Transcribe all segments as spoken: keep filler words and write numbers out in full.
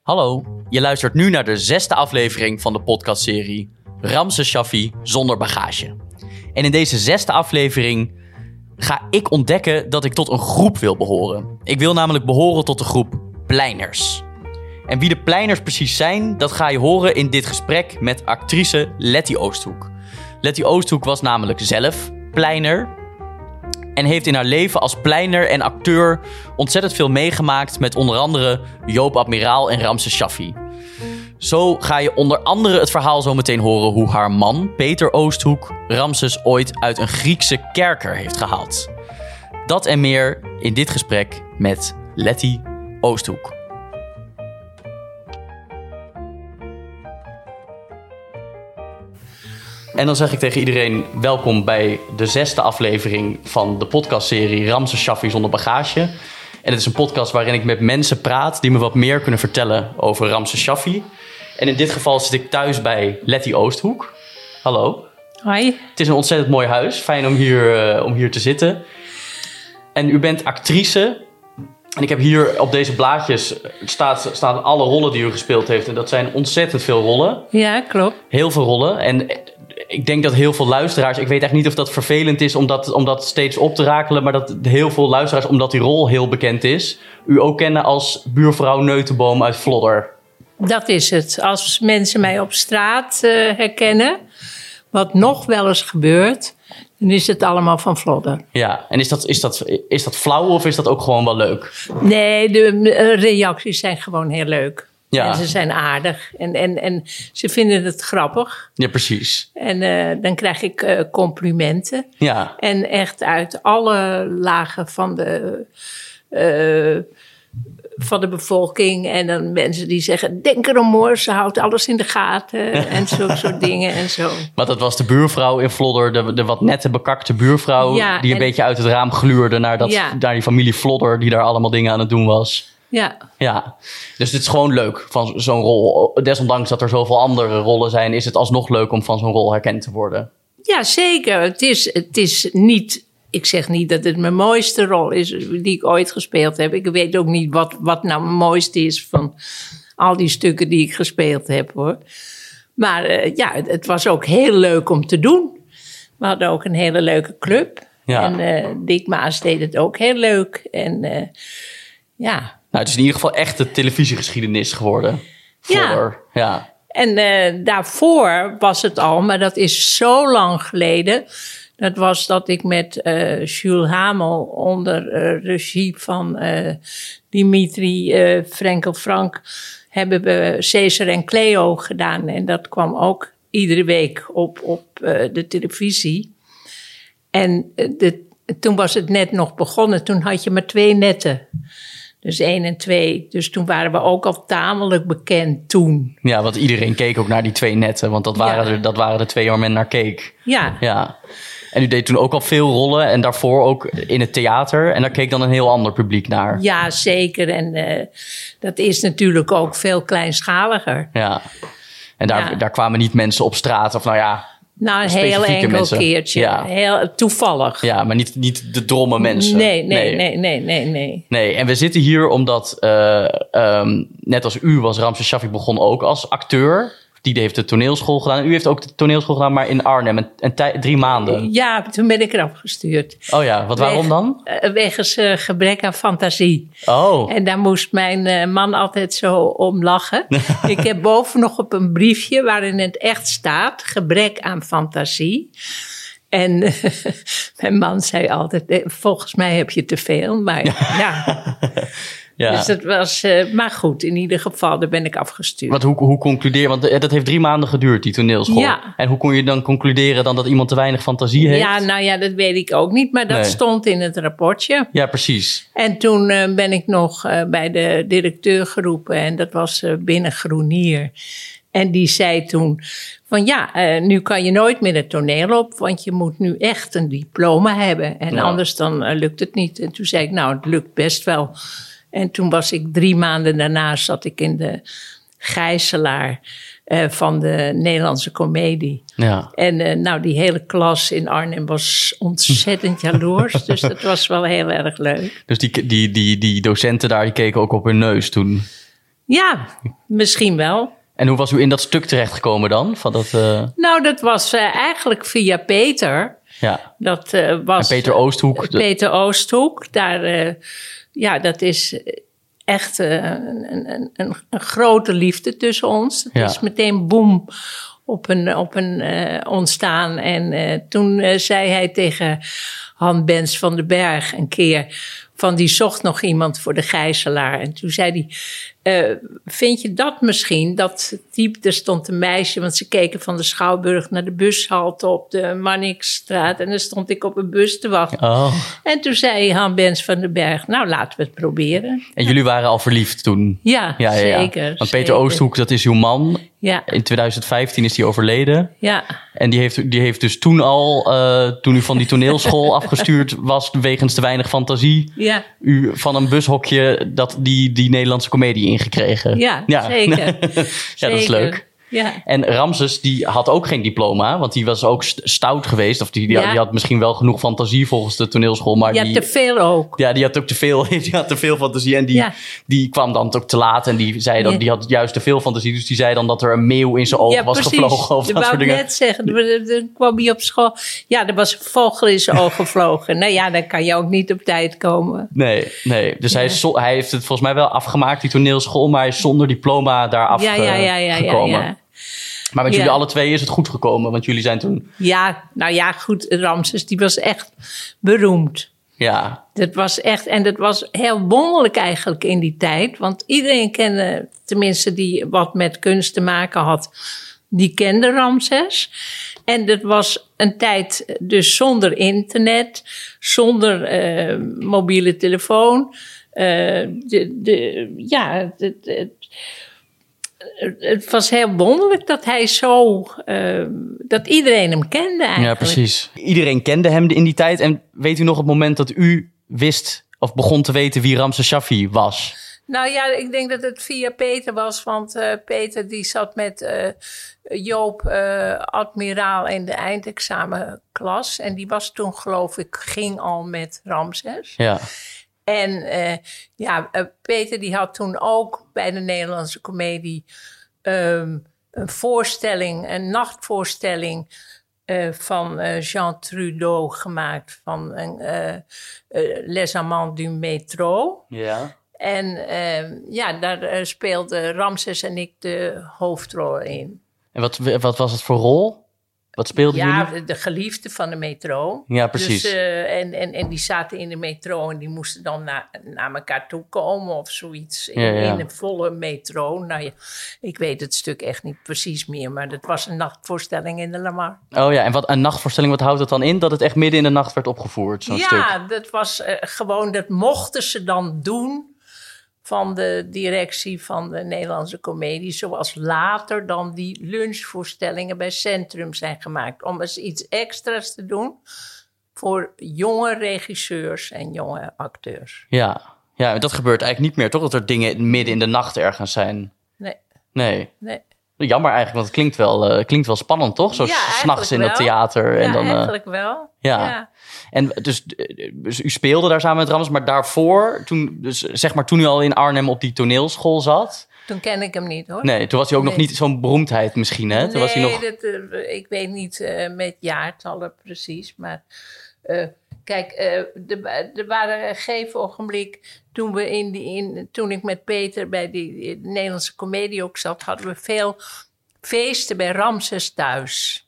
Hallo, je luistert nu naar de zesde aflevering van de podcastserie Ramses Shaffi zonder bagage. En in deze zesde aflevering ga ik ontdekken dat ik tot een groep wil behoren. Ik wil namelijk behoren tot de groep pleiners. En wie de pleiners precies zijn, dat ga je horen in dit gesprek met actrice Letty Oosthoek. Letty Oosthoek was namelijk zelf pleiner en heeft in haar leven als pleiner en acteur ontzettend veel meegemaakt met onder andere Joop Admiraal en Ramses Shaffi. Zo ga je onder andere het verhaal zo meteen horen hoe haar man, Peter Oosthoek, Ramses ooit uit een Griekse kerker heeft gehaald. Dat en meer in dit gesprek met Letty Oosthoek. En dan zeg ik tegen iedereen welkom bij de zesde aflevering van de podcastserie Ramses Shaffi zonder bagage. En het is een podcast waarin ik met mensen praat die me wat meer kunnen vertellen over Ramses Shaffi. En in dit geval zit ik thuis bij Letty Oosthoek. Hallo. Hoi. Het is een ontzettend mooi huis. Fijn om hier, uh, om hier te zitten. En u bent actrice. En ik heb hier op deze blaadjes staat, staan alle rollen die u gespeeld heeft. En dat zijn ontzettend veel rollen. Ja, klopt. Heel veel rollen. En ik denk dat heel veel luisteraars... Ik weet echt niet of dat vervelend is om dat, om dat steeds op te rakelen. Maar dat heel veel luisteraars, omdat die rol heel bekend is, u ook kennen als buurvrouw Neutenboom uit Vlodder. Dat is het. Als mensen mij op straat uh, herkennen, wat nog wel eens gebeurt, dan is het allemaal van Vlodder. Ja, en is dat, is dat, is dat flauw of is dat ook gewoon wel leuk? Nee, de uh, reacties zijn gewoon heel leuk. Ja. En ze zijn aardig. En, en, en ze vinden het grappig. Ja, precies. En uh, dan krijg ik uh, complimenten. Ja. En echt uit alle lagen van de... Uh, van de bevolking. En dan mensen die zeggen, denk erom hoor, ze houdt alles in de gaten. En zulke soort dingen en zo. Maar dat was de buurvrouw in Vlodder, de, de wat nette bekakte buurvrouw, ja, die een en, beetje uit het raam gluurde naar, dat, ja. naar die familie Vlodder, die daar allemaal dingen aan het doen was. Ja. Ja, dus het is gewoon leuk van zo'n rol. Desondanks dat er zoveel andere rollen zijn, is het alsnog leuk om van zo'n rol herkend te worden. Ja, zeker. Het is, het is niet... Ik zeg niet dat het mijn mooiste rol is die ik ooit gespeeld heb. Ik weet ook niet wat, wat nou mijn mooiste is van al die stukken die ik gespeeld heb, hoor. Maar uh, ja, het, het was ook heel leuk om te doen. We hadden ook een hele leuke club. Ja. En uh, Dick Maas deed het ook heel leuk. En uh, ja... Nou, het is in ieder geval echt de televisiegeschiedenis geworden. Vlodder. Ja. ja. En uh, daarvoor was het al, maar dat is zo lang geleden. Dat was dat ik met uh, Jules Hamel onder uh, regie van uh, Dimitri uh, Frenkel-Frank hebben we Caesar en Cleo gedaan. En dat kwam ook iedere week op, op uh, de televisie. En uh, de, toen was het net nog begonnen. Toen had je maar twee netten. Dus één en twee. Dus toen waren we ook al tamelijk bekend toen. Ja, want iedereen keek ook naar die twee netten. Want dat waren, ja. er, dat waren de twee waar men naar keek. Ja. Ja. En u deed toen ook al veel rollen en daarvoor ook in het theater. En daar keek dan een heel ander publiek naar. Ja, zeker. En uh, dat is natuurlijk ook veel kleinschaliger. Ja. En daar, ja. daar kwamen niet mensen op straat of nou ja... Nou, een heel enkel mensen. keertje. Ja. Heel toevallig. Ja, maar niet, niet de dromme mensen. Nee, nee, nee, nee, nee, nee. Nee, en we zitten hier omdat, uh, um, net als u was Ramses Shaffi begon ook als acteur. Die heeft de toneelschool gedaan. U heeft ook de toneelschool gedaan, maar in Arnhem. En, en tij, drie maanden. Ja, toen ben ik eraf gestuurd. Oh ja, wat waarom Weg, dan? Uh, wegens uh, gebrek aan fantasie. Oh. En daar moest mijn uh, man altijd zo om lachen. Ik heb boven nog op een briefje waarin het echt staat. Gebrek aan fantasie. En uh, mijn man zei altijd, volgens mij heb je te veel. Maar ja... Ja. Dus dat was, uh, maar goed, in ieder geval, daar ben ik afgestuurd. Want hoe, hoe concludeer je, want dat heeft drie maanden geduurd, die toneelschool. Ja. En hoe kon je dan concluderen dan dat iemand te weinig fantasie heeft? Ja, nou ja, dat weet ik ook niet, maar dat nee. stond in het rapportje. Ja, precies. En toen uh, ben ik nog uh, bij de directeur geroepen en dat was uh, binnen Groenier. En die zei toen van ja, uh, nu kan je nooit meer het toneel op, want je moet nu echt een diploma hebben. En ja. anders dan uh, lukt het niet. En toen zei ik, nou, het lukt best wel. En toen was ik drie maanden daarna zat ik in de gijzelaar uh, van de Nederlandse Comedie. Ja. En uh, nou, die hele klas in Arnhem was ontzettend jaloers. Dus dat was wel heel erg leuk. Dus die, die, die, die docenten daar, die keken ook op hun neus toen? Ja, misschien wel. En hoe was u in dat stuk terechtgekomen dan? Van dat, uh... Nou, dat was uh, eigenlijk via Peter. Ja. Dat uh, was... En Peter Oosthoek. Uh, Peter Oosthoek. Daar, uh, ja, dat is echt uh, een, een, een, een grote liefde tussen ons. Het ja. is meteen boem op een, op een uh, ontstaan. En uh, toen uh, zei hij tegen Han Bens van den Berg een keer... van die zocht nog iemand voor de gijzelaar. En toen zei hij... Uh, vind je dat misschien, dat type, er stond een meisje... want ze keken van de Schouwburg naar de bushalte op de Marnixstraat... en dan stond ik op een bus te wachten. Oh. En toen zei Han Bens van den Berg... nou, laten we het proberen. En jullie waren al verliefd toen? Ja, ja, ja zeker. Ja. Want Peter zeker. Oosthoek, dat is uw man. Ja. In twintig vijftien is hij overleden. Ja. En die heeft, die heeft dus toen al, uh, toen u van die toneelschool afgestuurd was... wegens te weinig fantasie... Ja. u van een bushokje dat die, die Nederlandse komedie ingekregen. Ja, ja. zeker. ja, zeker. dat is leuk. Ja. En Ramses, die had ook geen diploma, want die was ook stout geweest. Of die, die, ja. had, die had misschien wel genoeg fantasie volgens de toneelschool. Maar ja, die, te veel ook. Ja, die had ook te veel, die had te veel fantasie. En die, ja. die kwam dan ook te laat. En die zei dan, die had juist te veel fantasie. Dus die zei dan dat er een meeuw in zijn oog ja, was precies. gevlogen. Of dat dat wou soort ik dingen. net zeggen. Dan kwam hij op school. Ja, er was een vogel in zijn oog gevlogen. Nou ja, dan kan je ook niet op tijd komen. Nee, nee. Dus ja. hij, is, hij heeft het volgens mij wel afgemaakt, die toneelschool. Maar hij is zonder diploma daar afgekomen. Ja, ja, ja, ja, ja, ja. Maar met ja. jullie alle twee is het goed gekomen, want jullie zijn toen... Ja, nou ja, goed, Ramses, die was echt beroemd. Ja. Dat was echt, en dat was heel wonderlijk eigenlijk in die tijd. Want iedereen kende, tenminste die wat met kunst te maken had, die kende Ramses. En dat was een tijd dus zonder internet, zonder uh, mobiele telefoon. Uh, de, de, ja, het... het Het was heel wonderlijk dat hij zo... Uh, dat iedereen hem kende eigenlijk. Ja, precies. Iedereen kende hem in die tijd. En weet u nog het moment dat u wist... of begon te weten wie Ramses Shaffi was? Nou ja, ik denk dat het via Peter was. Want uh, Peter die zat met uh, Joop uh, Admiraal in de eindexamenklas. En die was toen, geloof ik, ging al met Ramses. Ja. En uh, ja, uh, Peter die had toen ook bij de Nederlandse Comedie um, een voorstelling, een nachtvoorstelling uh, van uh, Jean Trudeau gemaakt van uh, uh, Les Amants du Métro. Ja. En uh, ja, daar uh, speelden Ramses en ik de hoofdrol in. En wat, wat was het voor rol? Wat speelden ja, jullie? Ja, de geliefde van de metro. Ja, precies. Dus, uh, en, en, en die zaten in de metro en die moesten dan na, naar elkaar toe komen of zoiets. In, ja, ja. in een volle metro. Nou ja, ik weet het stuk echt niet precies meer, maar dat was een nachtvoorstelling in de Lamar. Oh ja, en wat een nachtvoorstelling, wat houdt dat dan in? Dat het echt midden in de nacht werd opgevoerd, zo'n ja, stuk? Ja, dat was uh, gewoon, dat mochten ze dan doen van de directie van de Nederlandse Comedie, zoals later dan die lunchvoorstellingen bij Centrum zijn gemaakt. Om eens iets extra's te doen voor jonge regisseurs en jonge acteurs. Ja, ja, dat gebeurt eigenlijk niet meer, toch? Dat er dingen midden in de nacht ergens zijn. Nee. Nee. Nee. Jammer eigenlijk, want het klinkt wel, uh, klinkt wel spannend, toch? Zo ja, 's nachts in het theater. Ja, en dan, uh, eigenlijk wel. Ja. ja. En dus, dus u speelde daar samen met Ramses, maar daarvoor, toen, dus zeg maar toen u al in Arnhem op die toneelschool zat... Toen ken ik hem niet, hoor. Nee, toen was hij ook nee. nog niet zo'n beroemdheid misschien, hè? Toen nee, was hij nog... dat, uh, ik weet niet uh, met jaartallen precies, maar... Uh, Kijk, uh, er waren een gegeven ogenblik, toen, we in die, in, toen ik met Peter bij die de Nederlandse Comedie ook zat, hadden we veel feesten bij Ramses thuis.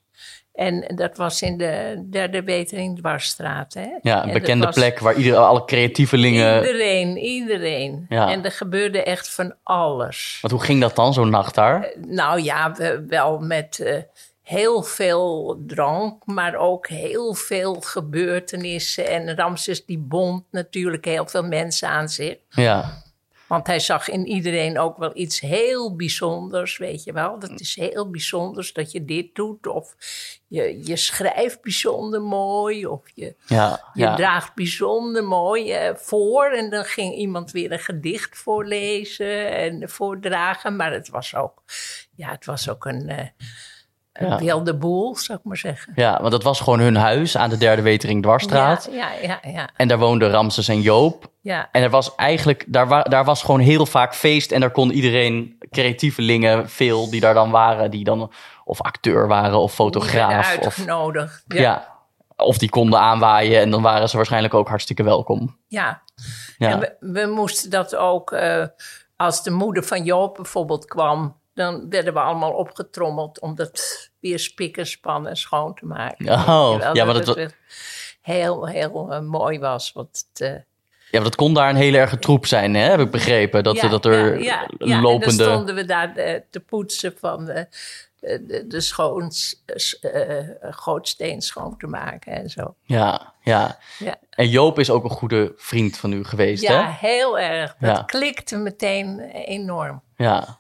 En dat was in de derde Wetering Dwarsstraat. Hè? Ja, een en bekende was, plek waar iedereen, alle creatievelingen... Iedereen, iedereen. Ja. En er gebeurde echt van alles. Want hoe ging dat dan, zo'n nacht daar? Uh, nou ja, we, wel met... Uh, heel veel drank, maar ook heel veel gebeurtenissen. En Ramses die bond natuurlijk heel veel mensen aan zich. Ja. Want hij zag in iedereen ook wel iets heel bijzonders, weet je wel. Dat is heel bijzonders dat je dit doet. Of je, je schrijft bijzonder mooi. Of je, ja, je ja. draagt bijzonder mooi uh, voor. En dan ging iemand weer een gedicht voorlezen en voordragen. Maar het was ook, ja, het was ook een... Uh, een ja. wilde boel, zou ik maar zeggen. Ja, want dat was gewoon hun huis aan de Derde Wetering Dwarsstraat. Ja, ja, ja, ja. En daar woonden Ramses en Joop. Ja. En er was eigenlijk, daar, wa- daar was gewoon heel vaak feest. En daar kon iedereen, creatievelingen, veel die daar dan waren. Die dan of acteur waren of fotograaf. Die werden Of, uitgenodigd. ja. Ja. of die konden aanwaaien. En dan waren ze waarschijnlijk ook hartstikke welkom. ja. Ja, En we, we moesten dat ook, uh, als de moeder van Joop bijvoorbeeld kwam, dan werden we allemaal opgetrommeld om dat weer spik en span en schoon te maken. Oh, Terwijl ja, maar dat dat- het heel, heel uh, mooi was. Want het, uh, ja, maar dat kon daar een hele erge troep zijn, hè? Heb ik begrepen. Dat, ja, dat er ja, ja, ja. lopende... En dan stonden we daar uh, te poetsen van uh, de, de schoon, uh, gootsteen schoon te maken en zo. Ja, ja. Ja. En Joop is ook een goede vriend van u geweest, Ja, hè? heel erg. Dat Ja. klikte meteen enorm. Ja.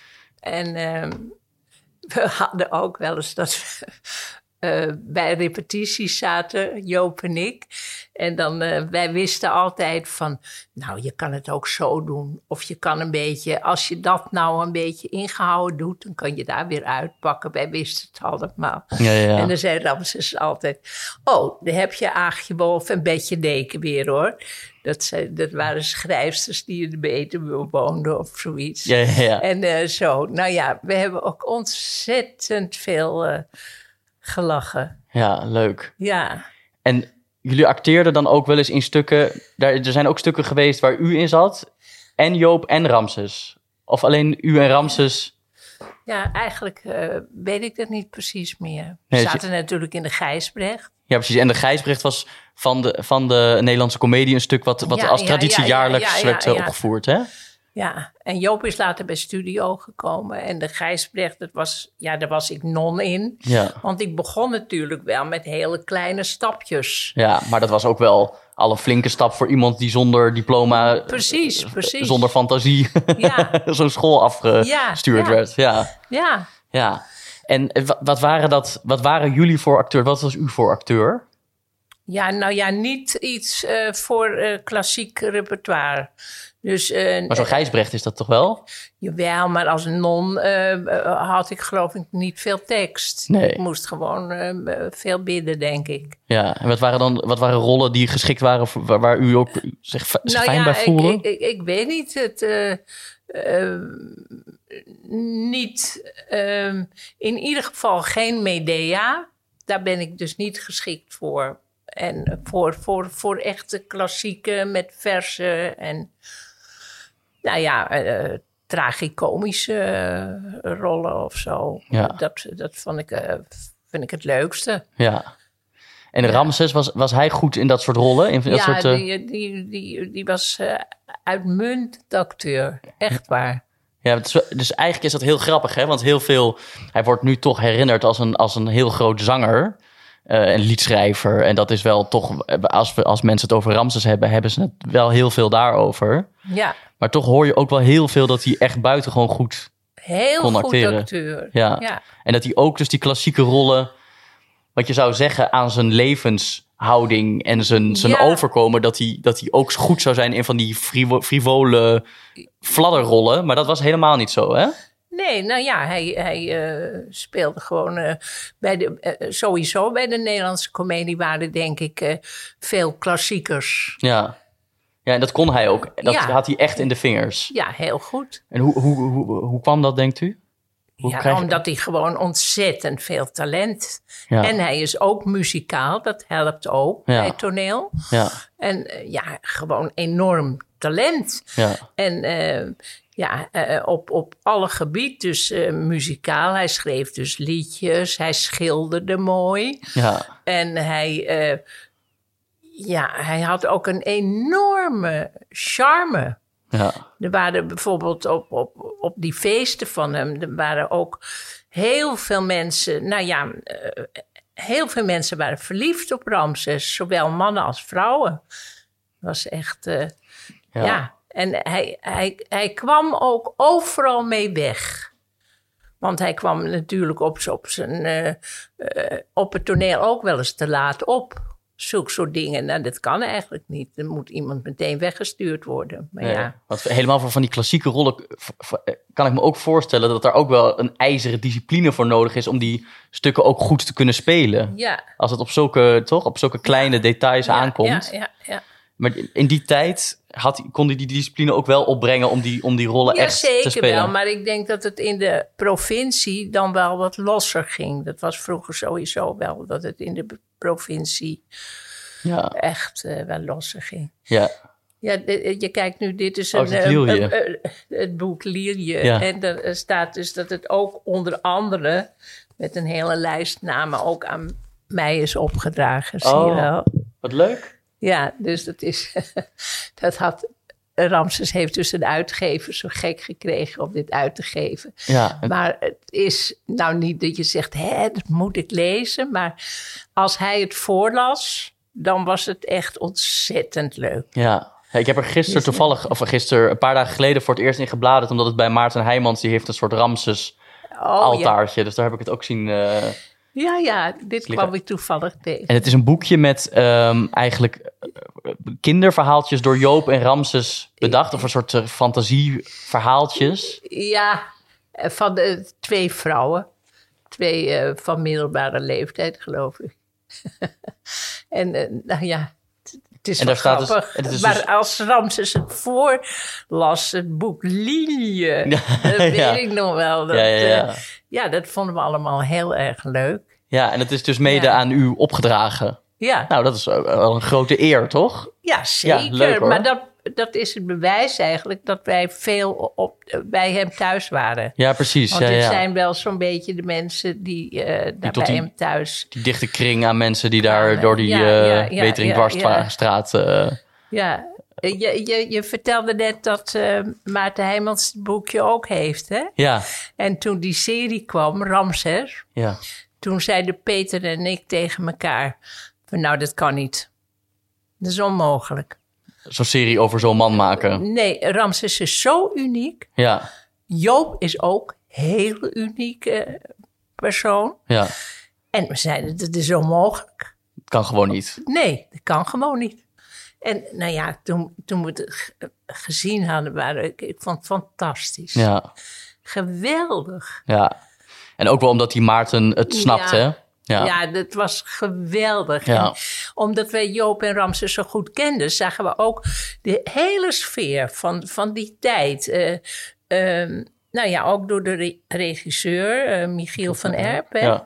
En uh, we hadden ook wel eens dat we uh, bij repetities zaten, Joop en ik. En dan, uh, wij wisten altijd van, nou, je kan het ook zo doen. Of je kan een beetje, als je dat nou een beetje ingehouden doet, dan kan je daar weer uitpakken. Wij wisten het allemaal. Ja, ja. En dan zei Ramses altijd, oh, dan heb je Aagje Wolf en Betje Deken weer, hoor. Dat, zei, dat waren schrijfsters die in de Betuwe woonden of zoiets. Ja, ja, ja. En uh, zo, nou ja, we hebben ook ontzettend veel uh, gelachen. Ja, leuk. Ja, En jullie acteerden dan ook wel eens in stukken... Daar, er zijn ook stukken geweest waar u in zat. En Joop en Ramses. Of alleen u en Ramses... ja eigenlijk uh, weet ik dat niet precies meer. We Nee, zaten natuurlijk in de Gijsbrecht. Ja, precies. En de Gijsbrecht was van de, van de Nederlandse Comedie een stuk... wat, wat Ja, als ja, traditie ja, ja, jaarlijks ja, ja, werd uh, ja. opgevoerd, hè? Ja, en Joop is later bij Studio gekomen. En de Gijsbrecht, dat was, ja, daar was ik non in. Ja. Want ik begon natuurlijk wel met hele kleine stapjes. Ja, maar dat was ook wel al een flinke stap voor iemand die zonder diploma... Precies, precies. Zonder fantasie Ja. zo'n school afgestuurd Ja, ja. werd. Ja, Ja, ja. En eh, wa- wat waren, dat, wat waren jullie voor acteur? Wat was u voor acteur? ja nou ja, niet iets uh, voor uh, klassiek repertoire. Dus, uh, Maar zo'n Gijsbrecht is dat toch wel? Jawel, maar als non uh, had ik geloof ik niet veel tekst. Nee. Ik moest gewoon uh, veel bidden, denk ik. Ja, en wat waren dan wat waren rollen die geschikt waren... voor- waar, waar u ook zich, f- zich fijn bij voelde? Nou Ik, ik, ik, ik weet niet. Het, uh, uh, niet, uh, in ieder geval geen Medea. Daar ben ik dus niet geschikt voor. En voor, voor, voor echte klassieke met verzen en... Nou ja, uh, tragicomische uh, rollen of zo. Ja. Dat, dat vond ik, uh, vind ik het leukste. Ja. En Ramses, was, was hij goed in dat soort rollen? In dat ja, soort, uh... die, die, die, die was uh, uitmuntend acteur. Echt waar. Ja, het is wel- dus eigenlijk is dat heel grappig, hè? Want heel veel... Hij wordt nu toch herinnerd als een, als een heel groot zanger... Uh, een liedschrijver. En dat is wel toch... Als, we, als mensen het over Ramses hebben... hebben ze het wel heel veel daarover. Ja, Maar toch hoor je ook wel heel veel... dat hij echt buitengewoon goed... heel kon goed acteren. acteur. Ja. Ja. En dat hij ook dus die klassieke rollen... wat je zou zeggen aan zijn levenshouding... en zijn, zijn Ja. overkomen... Dat hij, dat hij ook goed zou zijn in van die frivo- frivole fladderrollen. Maar dat was helemaal niet zo, hè? Nee, nou ja, hij, hij uh, speelde gewoon uh, bij de, uh, sowieso bij de Nederlandse Comedie waren denk ik uh, veel klassiekers. Ja. Ja, en dat kon hij ook. Dat Ja. had hij echt in de vingers. Ja, heel goed. En hoe, hoe, hoe, hoe kwam dat, denkt u? Hoe Ja, krijg je- omdat hij gewoon ontzettend veel talent. Ja. En hij is ook muzikaal, dat helpt ook Ja. bij toneel. Ja, En uh, ja, gewoon enorm talent. ja, En uh, ja, uh, op, op alle gebieden, dus uh, muzikaal. Hij schreef dus liedjes, hij schilderde mooi. ja. En hij, uh, ja, hij had ook een enorme charme. ja. Er waren bijvoorbeeld op, op, op die feesten van hem, er waren ook heel veel mensen, nou ja, uh, heel veel mensen waren verliefd op Ramses, zowel mannen als vrouwen. Dat was echt, uh, ja. ja. En hij, hij, hij kwam ook overal mee weg. Want hij kwam natuurlijk op, op, zijn, uh, uh, op het toneel ook wel eens te laat op. zulke soort dingen. Nou, dat kan eigenlijk niet. Dan moet iemand meteen weggestuurd worden. Maar Nee, ja. Want helemaal voor van die klassieke rollen kan ik me ook voorstellen dat er ook wel een ijzeren discipline voor nodig is om die stukken ook goed te kunnen spelen. Ja. Als het op zulke, toch, op zulke kleine details ja, aankomt. Ja, ja, ja. Maar in die tijd had, kon hij die discipline ook wel opbrengen om die, om die rollen Ja, echt te zeker spelen. wel. Maar ik denk dat het in de provincie dan wel wat losser ging. Dat was vroeger sowieso wel, dat het in de provincie Ja, echt uh, wel losser ging. ja. Ja, de- je kijkt nu, dit is Oh, een, het uh, Lielje. uh, uh, het boek Lielje. Ja. En er staat dus dat het ook onder andere met een hele lijst namen ook aan mij is opgedragen. Zie je Oh. wel? Wat leuk. Ja, dus dat is. dat had. Ramses heeft dus een uitgever zo gek gekregen om dit uit te geven. Ja, en- Maar het is nou niet dat je zegt, hè, dat moet ik lezen. Maar als hij het voorlas, dan was het echt ontzettend leuk. ja. Ja, ik heb er gisteren toevallig, of gisteren, een paar dagen geleden voor het eerst in gebladerd, omdat het bij Maarten Heijmans, die heeft een soort Ramses Oh, altaartje. Dus daar heb ik het ook zien. uh, Ja, ja, dit Slikker. kwam ik toevallig tegen. En het is een boekje met ehm, eigenlijk eh, kinderverhaaltjes door Joop en Ramses bedacht. Of een soort uh, fantasieverhaaltjes. Ja, eh, van de twee vrouwen. Twee eh, van middelbare leeftijd, geloof ik. en uh, nou ja, het, het is En wel daar staat dus- grappig. en het is maar dus- als Ramses het voorlas, het boek Lielje, dat weet Ja. ik nog wel. Dat, Ja, ja, ja. eh, ja, dat vonden we allemaal heel erg leuk. Ja, en het is dus mede Ja. aan u opgedragen. Ja, Nou, dat is uh, wel een grote eer, toch? ja zeker. Ja, leuk, hoor. maar dat, dat is het bewijs eigenlijk dat wij veel op, bij hem thuis waren. Ja, precies. Want Ja, dit ja. zijn wel zo'n beetje de mensen die, eh daar tot bij die- hem thuis... Die dichte kring aan mensen die daar Ja, door die ja, uh, ja, ja, Wetering ja, Dwarsstraat... uh, Ja, je, je, je vertelde net dat eh, Maarten Heijmans het boekje ook heeft, hè? ja, En toen die serie kwam, Ramses, ja. toen zeiden Peter en ik tegen elkaar... van, nou, dat kan niet. Dat is onmogelijk. Zo'n serie over zo'n man maken. Nee, Ramses is zo uniek. Ja, Joop is ook een heel unieke persoon. ja. En we zeiden, dat is onmogelijk. Het kan gewoon niet. Nee, dat kan gewoon niet. En nou ja, toen, toen we het g- gezien hadden, waren ik, ik vond het fantastisch. Ja, Geweldig. ja. En ook wel omdat die Maarten het snapt, Ja. hè? Ja. Ja, dat was geweldig. Ja. En omdat wij Joop en Ramses zo goed kenden, zagen we ook de hele sfeer van, van die tijd. Eh, ehm, nou ja, ook door de re- regisseur, eh, Michiel van Erp. Hè? Ja.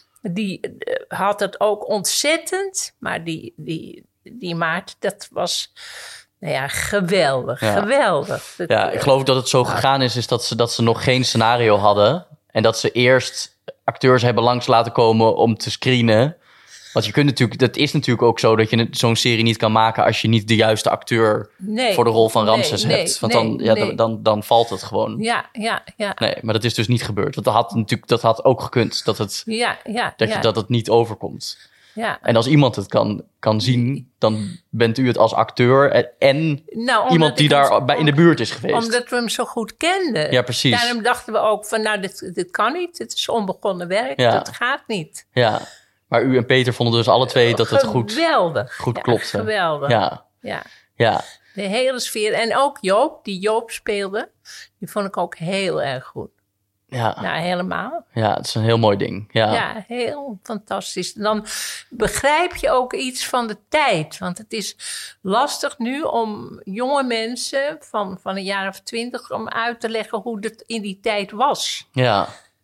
Die eh, had het ook ontzettend. Maar die, die, die Maarten, dat was nou ja, geweldig. Ja. Geweldig. Dat, Ja, ik geloof dat het zo gegaan is, is dat ze, dat ze nog geen scenario hadden. En dat ze eerst acteurs hebben langs laten komen om te screenen. Want je kunt natuurlijk, dat is natuurlijk ook zo dat je zo'n serie niet kan maken als je niet de juiste acteur nee, voor de rol van nee, Ramses nee, hebt. Want nee, dan, ja, nee. dan, dan, dan valt het gewoon. Ja, ja, ja. Nee, maar dat is dus niet gebeurd. Want dat had natuurlijk, dat had ook gekund, dat het, Ja, ja, dat, ja, je, dat het niet overkomt. ja. En als iemand het kan, kan zien, dan bent u het als acteur en, en Nou, omdat iemand die ik hem daar zo- bij in de buurt is geweest. Omdat we hem zo goed kenden. Ja, precies. Daarom dachten we ook van, nou, dit, dit kan niet. Dit is onbegonnen werk. Ja. Dat gaat niet. Ja, maar u en Peter vonden dus alle twee dat het goed, Geweldig. goed Ja, klopte. Geweldig. Ja, Ja. ja, De hele sfeer. En ook Joop, die Joop speelde, die vond ik ook heel erg goed. ja, Nou, helemaal. ja, het is een heel mooi ding. Ja, Ja, heel fantastisch. En dan begrijp je ook iets van de tijd. Want het is lastig nu om jonge mensen van, van een jaar of twintig... om uit te leggen hoe het in die tijd was. ja,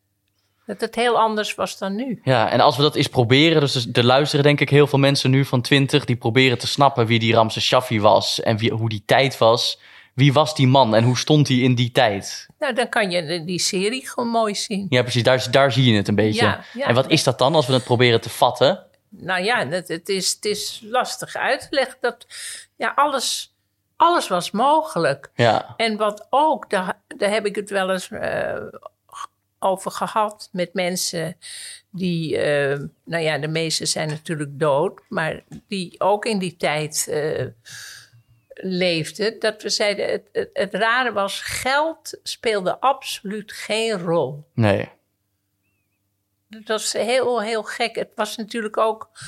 Dat het heel anders was dan nu. ja. En als we dat eens proberen, dus er luisteren denk ik heel veel mensen nu van twintig... die proberen te snappen wie die Ramses Shaffi was en wie, hoe die tijd was. Wie was die man en hoe stond hij in die tijd? Nou, dan kan je de- die serie gewoon mooi zien. Ja, precies, daar, daar zie je het een beetje. Ja, ja. En wat is dat dan als we het proberen te vatten? Nou ja, het, het, is, het is lastig uit te leggen. Dat, ja, alles, alles was mogelijk. Ja, En wat ook, daar, daar heb ik het wel eens eh, over gehad met mensen die, eh, nou ja, de meeste zijn natuurlijk dood, maar die ook in die tijd eh, leefden. Dat we zeiden, het, het, het rare was, geld speelde absoluut geen rol. nee. Dat was heel, heel gek. Het was natuurlijk ook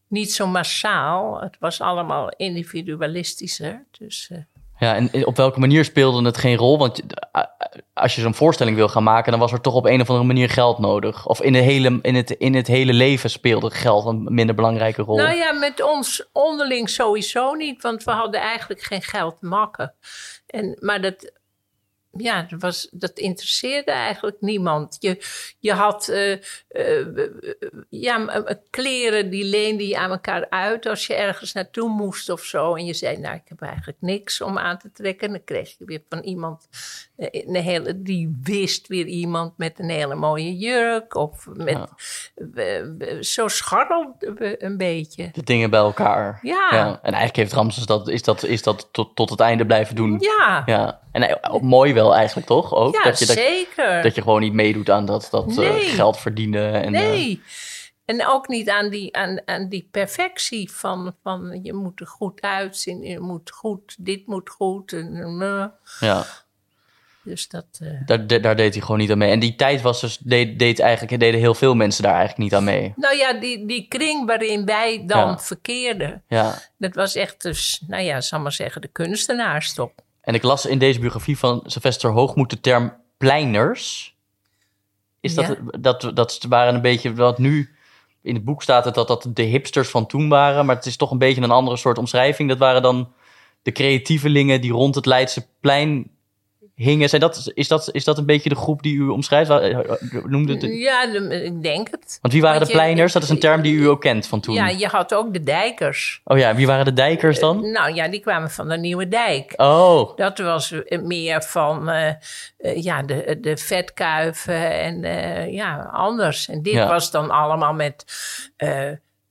niet zo massaal. Het was allemaal individualistischer. Dus, uh... Ja, en op welke manier speelde het geen rol? Want als je zo'n voorstelling wil gaan maken, dan was er toch op een of andere manier geld nodig. Of in, de hele, in, het, in het hele leven speelde geld een minder belangrijke rol. Nou ja, met ons onderling sowieso niet. Want we hadden eigenlijk geen geld te makken. En, maar dat... Ja, dat, was, dat interesseerde eigenlijk niemand. Je, je had uh, uh, ja, kleren, die leende je aan elkaar uit als je ergens naartoe moest of zo. En je zei, nou, ik heb eigenlijk niks om aan te trekken. En dan kreeg je weer van iemand, uh, een hele, die wist weer iemand met een hele mooie jurk. Of met, ja. uh, uh, zo scharrelden we een beetje. De dingen bij elkaar. Ja. ja. En eigenlijk heeft Ramses dat, is dat, is dat tot, tot het einde blijven doen. Ja. ja. En uh, mooi wel eigenlijk, toch? Ook, ja, dat je, zeker. Dat, dat je gewoon niet meedoet aan dat, dat nee. uh, geld verdienen. En, nee. Uh, en ook niet aan die, aan, aan die perfectie van, van je moet er goed uitzien, je moet goed, dit moet goed. En, uh. Ja. Dus dat... Uh... Daar, daar deed hij gewoon niet aan mee. En die tijd was dus, deed, deed eigenlijk, deden heel veel mensen daar eigenlijk niet aan mee. Nou ja, die, die kring waarin wij dan ja. verkeerden, ja. dat was echt dus, nou ja, zal maar zeggen, de kunstenaarstop. En ik las in deze biografie van Sylvester Hoogmoed de term pleiners. Is dat, ja. dat, dat waren een beetje wat nu in het boek staat, het, dat dat de hipsters van toen waren. Maar het is toch een beetje een andere soort omschrijving. Dat waren dan de creatievelingen die rond het Leidseplein hingen. Zijn dat, is, dat, is dat een beetje de groep die u omschrijft? Noemde het? Ja, ik denk het. Want wie waren Want de pleiners? Je, dat is een term die u ook kent van toen. Ja, je had ook de dijkers. Oh ja, wie waren de dijkers dan? Uh, nou ja, die kwamen van de Nieuwe Dijk. Oh. Dat was meer van uh, uh, ja, de, de vetkuiven en uh, ja, anders. En dit ja. was dan allemaal met uh,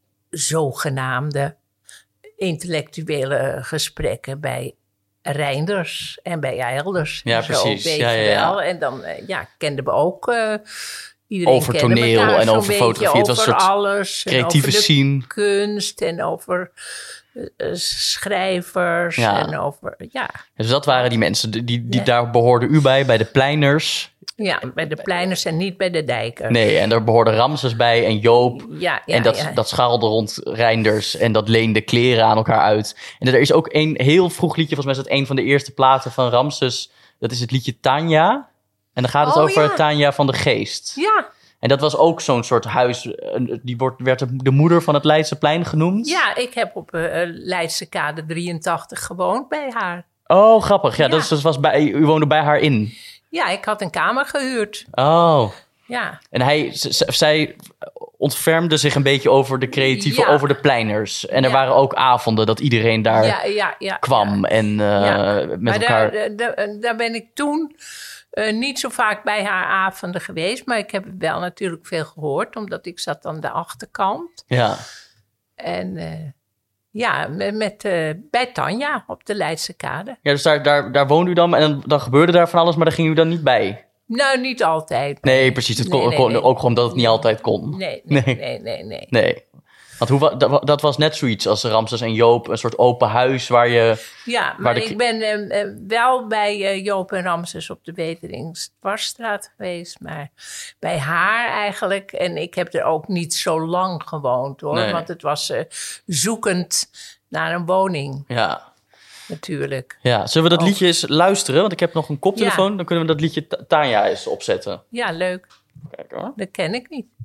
zogenaamde intellectuele gesprekken bij Reinders en bij Eilders. Ja, zo, precies. Weet ja, ja, ja. wel. En dan uh, ja, kenden we ook uh, iedereen over toneel en over fotografie. Het was over een soort alles. creatieve over scene. Kunst en over uh, schrijvers ja. en over, ja. Dus dat waren die mensen, die, die ja. daar behoorde u bij, bij de pleiners. Ja, bij de pleiners en niet bij de dijkers. Nee, en daar behoorde Ramses bij en Joop. Ja, ja, en dat, ja. dat scharrelde rond Reinders en dat leende kleren aan elkaar uit. En er is ook een heel vroeg liedje, volgens mij is dat een van de eerste platen van Ramses. Dat is het liedje Tanja. En dan gaat het oh, over ja. Tanja van de Geest. Ja. En dat was ook zo'n soort huis, die wordt, werd de moeder van het Leidseplein genoemd. Ja, ik heb op uh, Leidse Kade drieëntachtig gewoond bij haar. Oh, grappig. Ja, ja. Dat, dat was bij, u woonde bij haar in. Ja, ik had een kamer gehuurd. Oh. Ja. En hij, z- zij ontfermde zich een beetje over de creatieve, ja. over de pleiners. En er ja. waren ook avonden dat iedereen daar ja, ja, ja, kwam ja. en uh, ja. met maar elkaar... Daar, daar, daar ben ik toen uh, niet zo vaak bij haar avonden geweest. Maar ik heb wel natuurlijk veel gehoord, omdat ik zat aan de achterkant. Ja. En... Uh, Ja, met, met, uh, bij Tanja op de Leidse Kade. Ja, dus daar, daar, daar woonde u dan en dan, dan gebeurde daar van alles, maar daar ging u dan niet bij? Nou, niet altijd. Nee, precies. Het kon, nee, nee, kon, nee. Ook gewoon dat het niet altijd kon. Nee, nee, nee, nee. nee, nee. nee. Want hoe, dat, dat was net zoiets als Ramses en Joop, een soort open huis waar je... Ja, maar de... ik ben uh, uh, wel bij uh, Joop en Ramses op de Weteringsdwarsstraat geweest, maar bij haar eigenlijk. En ik heb er ook niet zo lang gewoond hoor, nee. Want het was uh, zoekend naar een woning. Ja. Natuurlijk. Ja, zullen we dat ook. liedje eens luisteren? Want ik heb nog een koptelefoon, ja. Dan kunnen we dat liedje T- Tanja eens opzetten. Ja, leuk. Kijk hoor. Dat ken ik niet.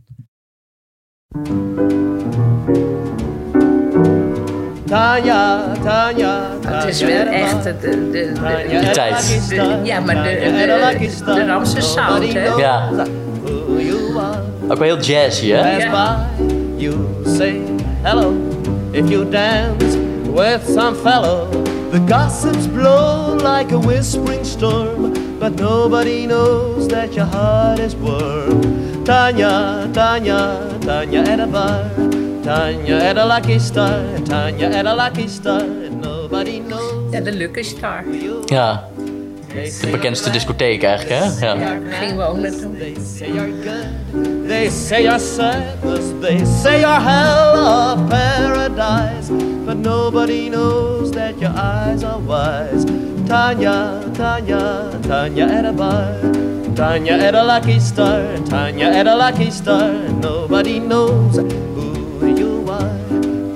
Tanja, Tanja, het is wel echt de, de, de, de, die tijd. De, ja, maar de, de, de, de Ramses sound, hè? Ja. Ook wel heel jazzy, hè? Ja. You say hello if you dance with some fellow. The gossips blow like a whispering storm, but nobody knows that your heart is warm. Tanya, Tanya, Tanya at a bar. Tanya at a lucky star, Tanya at a lucky star, nobody knows. Ja, de Lucky Star. Ja, de bekendste discotheek eigenlijk, hè? Ja, ja daar gingen we ook naartoe. They say you're good, they say you're sadness, they say you're hell or paradise, but nobody knows that your eyes are wise. Tanya, Tanya, Tanya at a bar. Tanya at a lucky star, Tanya at a lucky star, nobody knows who you are.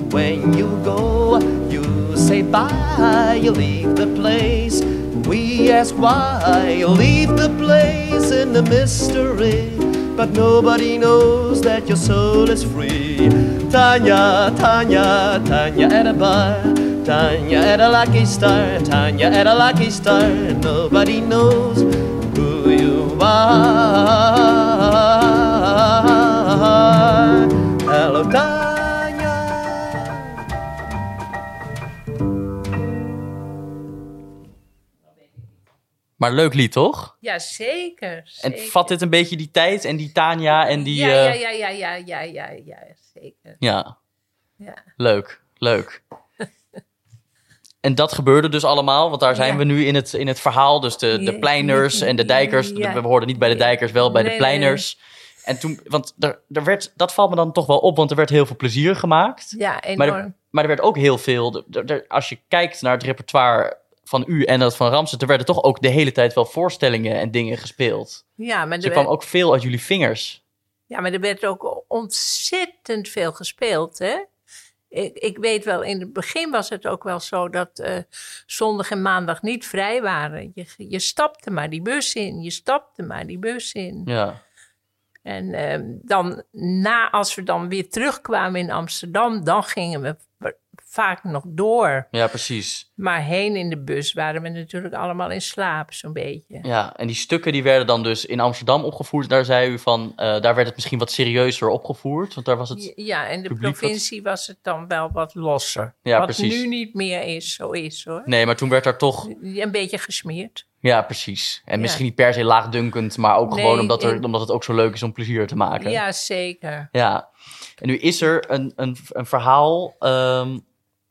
when you go, you say bye, you leave the place. We ask why you leave the place in the mystery, but nobody knows that your soul is free. Tanya, Tanya, Tanya at a bar, Tanya at a lucky star, Tanya at a lucky star, nobody knows who you are. Hello, Tanya. Maar leuk lied, toch? Ja, zeker. zeker. En vat dit een beetje die tijd en die Tanya en die... Ja, uh... ja, ja, ja, ja, ja, ja, ja, zeker. Ja. Ja. Leuk, leuk. En dat gebeurde dus allemaal, want daar zijn ja. we nu in het, in het verhaal. Dus de, de pleiners en de dijkers. Ja. We hoorden niet bij de dijkers, wel bij nee, de pleiners. Nee. En toen, want er, er werd, dat valt me dan toch wel op, want er werd heel veel plezier gemaakt. Ja, enorm. Maar er, maar er werd ook heel veel, er, er, als je kijkt naar het repertoire van u en dat van Ramses, er werden toch ook de hele tijd wel voorstellingen en dingen gespeeld. Ja, maar dus er kwam ook veel uit jullie vingers. Ja, maar er werd ook ontzettend veel gespeeld, hè? Ik, ik weet wel, in het begin was het ook wel zo dat uh, zondag en maandag niet vrij waren. Je, je stapte maar die bus in, je stapte maar die bus in. Ja. En uh, dan, na, als we dan weer terugkwamen in Amsterdam, dan gingen we vaak nog door. Ja, precies. Maar heen in de bus waren we natuurlijk allemaal in slaap, zo'n beetje. Ja, en die stukken die werden dan dus in Amsterdam opgevoerd. Daar zei u van, uh, daar werd het misschien wat serieuzer opgevoerd. Want daar was het. Ja, en de provincie wat... was het dan wel wat losser. Ja, wat precies. nu niet meer is, zo is hoor. Nee, maar toen werd daar toch... Een beetje gesmeerd. Ja, precies. En ja. misschien niet per se laagdunkend, maar ook nee, gewoon omdat, er, in... omdat het ook zo leuk is om plezier te maken. Ja, zeker. Ja. En nu is er een, een, een verhaal... Um,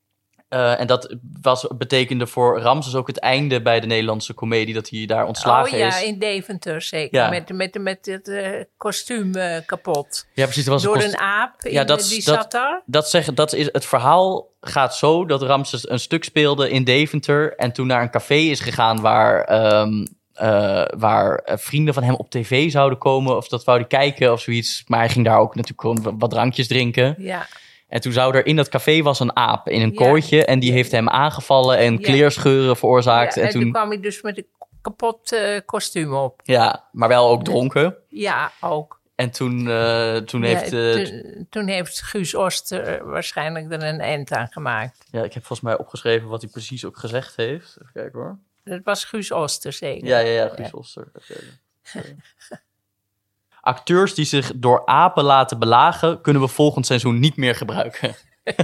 Uh, en dat was, betekende voor Ramses ook het einde bij de Nederlandse komedie, dat hij daar ontslagen is. Oh ja, is. in Deventer zeker. Ja. Met, met, met het uh, kostuum uh, kapot. Ja, precies. Dat was Door een, kost... een aap, in, ja, dat, die dat, zat daar. Dat zeg, dat is, het verhaal gaat zo dat Ramses een stuk speelde in Deventer en toen naar een café is gegaan waar, um, uh, waar vrienden van hem op tv zouden komen. Of dat wou hij kijken of zoiets. Maar hij ging daar ook natuurlijk gewoon wat drankjes drinken. Ja. En toen zou er in dat café was een aap in een ja. kooitje. En die heeft hem aangevallen en ja. kleerscheuren veroorzaakt. Ja, en, en toen... toen kwam hij dus met een kapot uh, kostuum op. Ja, maar wel ook dronken. Ja, ook. En toen, uh, toen ja, heeft... Uh, toen, toen heeft Guus Oster waarschijnlijk er een eind aan gemaakt. Ja, ik heb volgens mij opgeschreven wat hij precies ook gezegd heeft. Even kijken hoor. Dat was Guus Oster zeker. Ja, ja, ja, Guus ja. Oster. Okay. Acteurs die zich door apen laten belagen, kunnen we volgend seizoen niet meer gebruiken.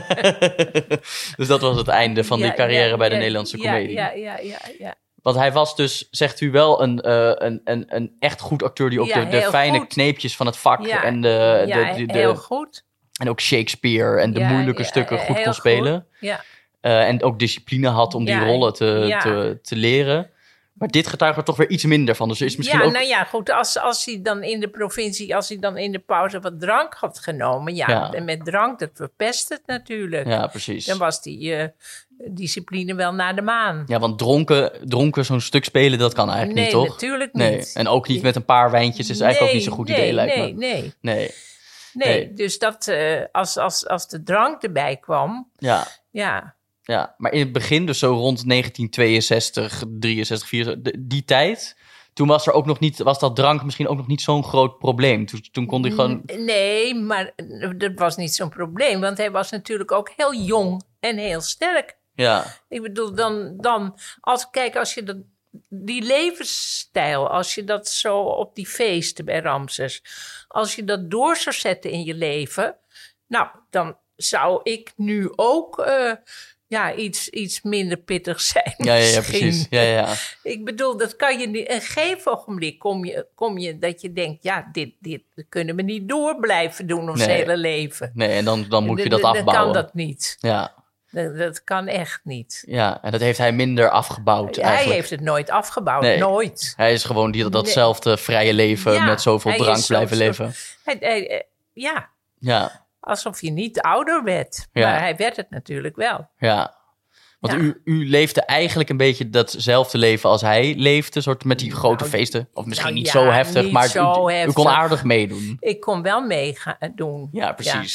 Dus dat was het einde van ja, die carrière ja, bij de ja, Nederlandse komedie. Ja, ja, ja, ja. Want hij was dus, zegt u wel, een, uh, een, een, een echt goed acteur die ook ja, de, de fijne goed. kneepjes van het vak ja, en de, ja, de, de, de heel goed. En ook Shakespeare en de ja, moeilijke ja, stukken goed kon spelen. Goed. Ja. Uh, en ook discipline had om ja, die rollen te, ja. te, te leren. Maar dit getuigt er toch weer iets minder van. Dus er is misschien ja, ook... nou ja, goed. Als, als hij dan in de provincie, als hij dan in de pauze wat drank had genomen. Ja, ja. En met drank, dat verpest het natuurlijk. Ja, precies. Dan was die uh, discipline wel naar de maan. Ja, want dronken, dronken zo'n stuk spelen, dat kan eigenlijk nee, niet, toch? Nee, natuurlijk niet. Nee, en ook niet met een paar wijntjes is eigenlijk nee, ook niet zo'n goed nee, idee, lijkt nee, me. Nee, nee. Nee, nee. nee. Dus dat, uh, als, als, als de drank erbij kwam... Ja. Ja... Ja, maar in het begin, dus zo rond negentien tweeënzestig, drieënzestig, vierenzestig, die tijd, toen was er ook nog niet, was dat drank misschien ook nog niet zo'n groot probleem. Toen, toen kon hij gewoon... Nee, maar dat was niet zo'n probleem, want hij was natuurlijk ook heel jong en heel sterk. Ja. Ik bedoel, dan, dan als, kijk, als je dat, die levensstijl, als je dat zo op die feesten bij Ramses, als je dat door zou zetten in je leven, nou, dan zou ik nu ook... Uh, Ja, iets, iets minder pittig zijn. Ja, ja, ja precies. Ja, ja. Ik bedoel, dat kan je niet. Een gegeven ogenblik kom je, kom je dat je denkt, ja, dit, dit kunnen we niet door blijven doen ons nee. hele leven. Nee, en dan, dan moet je de, dat de, afbouwen. Dan kan dat niet. Ja. Dat, dat kan echt niet. Ja, en dat heeft hij minder afgebouwd hij eigenlijk. Hij heeft het nooit afgebouwd, nee. nooit. Hij is gewoon die, datzelfde vrije leven ja, met zoveel drank blijven zo, leven. Hij, hij, ja. Ja. Alsof je niet ouder werd. Ja. Maar hij werd het natuurlijk wel. Ja. Want ja. u, u leefde eigenlijk een beetje datzelfde leven als hij leefde. Soort met die grote nou, feesten. Of misschien nou, niet ja, zo heftig. Niet maar zo u, heftig. u kon aardig meedoen. Ik kon wel meedoen. Ja, precies.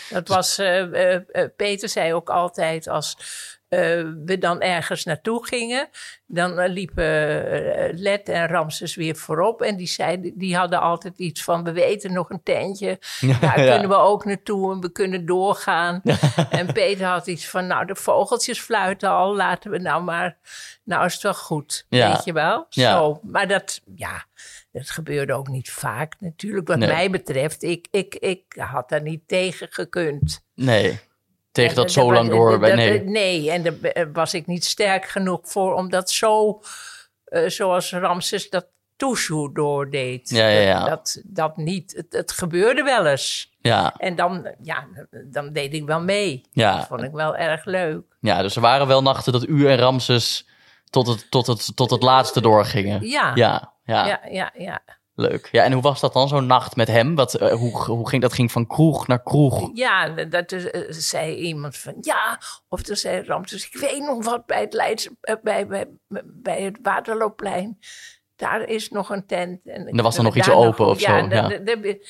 Dat was, uh, uh, uh, Peter zei ook altijd als uh, we dan ergens naartoe gingen, dan uh, liepen uh, Let en Ramses weer voorop. En die, zeiden, die hadden altijd iets van, we weten nog een tentje, daar ja. kunnen we ook naartoe en we kunnen doorgaan. En Peter had iets van, nou de vogeltjes fluiten al, laten we nou maar, nou is het wel goed, ja. weet je wel. Ja. Zo, maar dat, ja... Dat gebeurde ook niet vaak natuurlijk. Wat nee. mij betreft, ik, ik, ik had daar niet tegen gekund. Nee, tegen dat en, zo lang door. Dat, nee. nee, en daar was ik niet sterk genoeg voor om dat zo, uh, zoals Ramses dat Toeshoe doordeed. Ja, ja, ja. Dat, dat, dat niet. Het, het gebeurde wel eens. Ja. En dan, ja, dan deed ik wel mee. Ja. Dat vond ik wel erg leuk. Ja, dus er waren wel nachten dat u en Ramses tot het, tot het, tot het laatste doorgingen. Ja. Ja. Ja. Ja, ja, ja. Leuk. Ja, en hoe was dat dan, zo'n nacht met hem? Wat, uh, hoe, hoe ging dat? Ging van kroeg naar kroeg? Ja, dat uh, zei iemand van ja. Of toen zei Ramses, ik weet nog wat bij het Leidse, uh, bij, bij, bij het Waterloopplein. Daar is nog een tent. En, en er was dan nog iets open nog, of ja, zo? De, ja, de, de,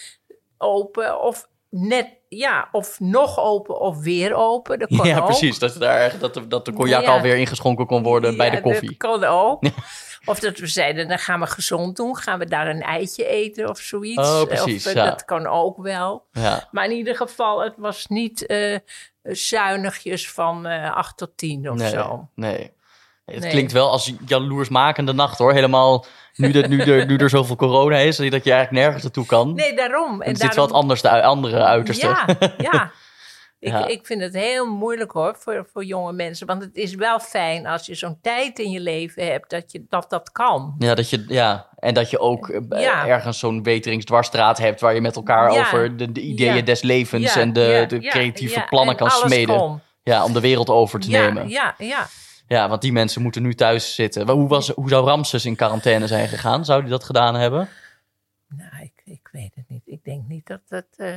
open of net, ja, of nog open of weer open. Dat kon ja, ook. Precies. Dat, daar, dat, de, dat de cognac ja. alweer ingeschonken kon worden ja, bij de koffie. Dat kon ook. Of dat we zeiden, dan gaan we gezond doen. Gaan we daar een eitje eten of zoiets. Oh, precies, of, ja. Dat kan ook wel. Ja. Maar in ieder geval, het was niet uh, zuinigjes van uh, acht tot tien of nee, zo. Nee, het nee. klinkt wel als jaloersmakende nacht, hoor. Helemaal nu, de, nu, er, nu er zoveel corona is, dat je eigenlijk nergens naartoe kan. Nee, daarom. En en dit daarom... is wel het anders, de andere uiterste. Ja, ja. Ik, ja. ik vind het heel moeilijk hoor, voor, voor jonge mensen. Want het is wel fijn als je zo'n tijd in je leven hebt dat je, dat, dat kan. Ja, dat je, ja, en dat je ook ja. uh, ergens zo'n weteringsdwarsstraat hebt waar je met elkaar ja. over de, de ideeën ja. des levens ja. en de, ja. de ja. creatieve ja. plannen en kan alles smeden. Kon. Ja, om de wereld over te ja, nemen. Ja, ja. Ja, want die mensen moeten nu thuis zitten. Hoe, was, hoe zou Ramses in quarantaine zijn gegaan? Zou hij dat gedaan hebben? Nou, ik, ik weet het niet. Ik denk niet dat dat uh,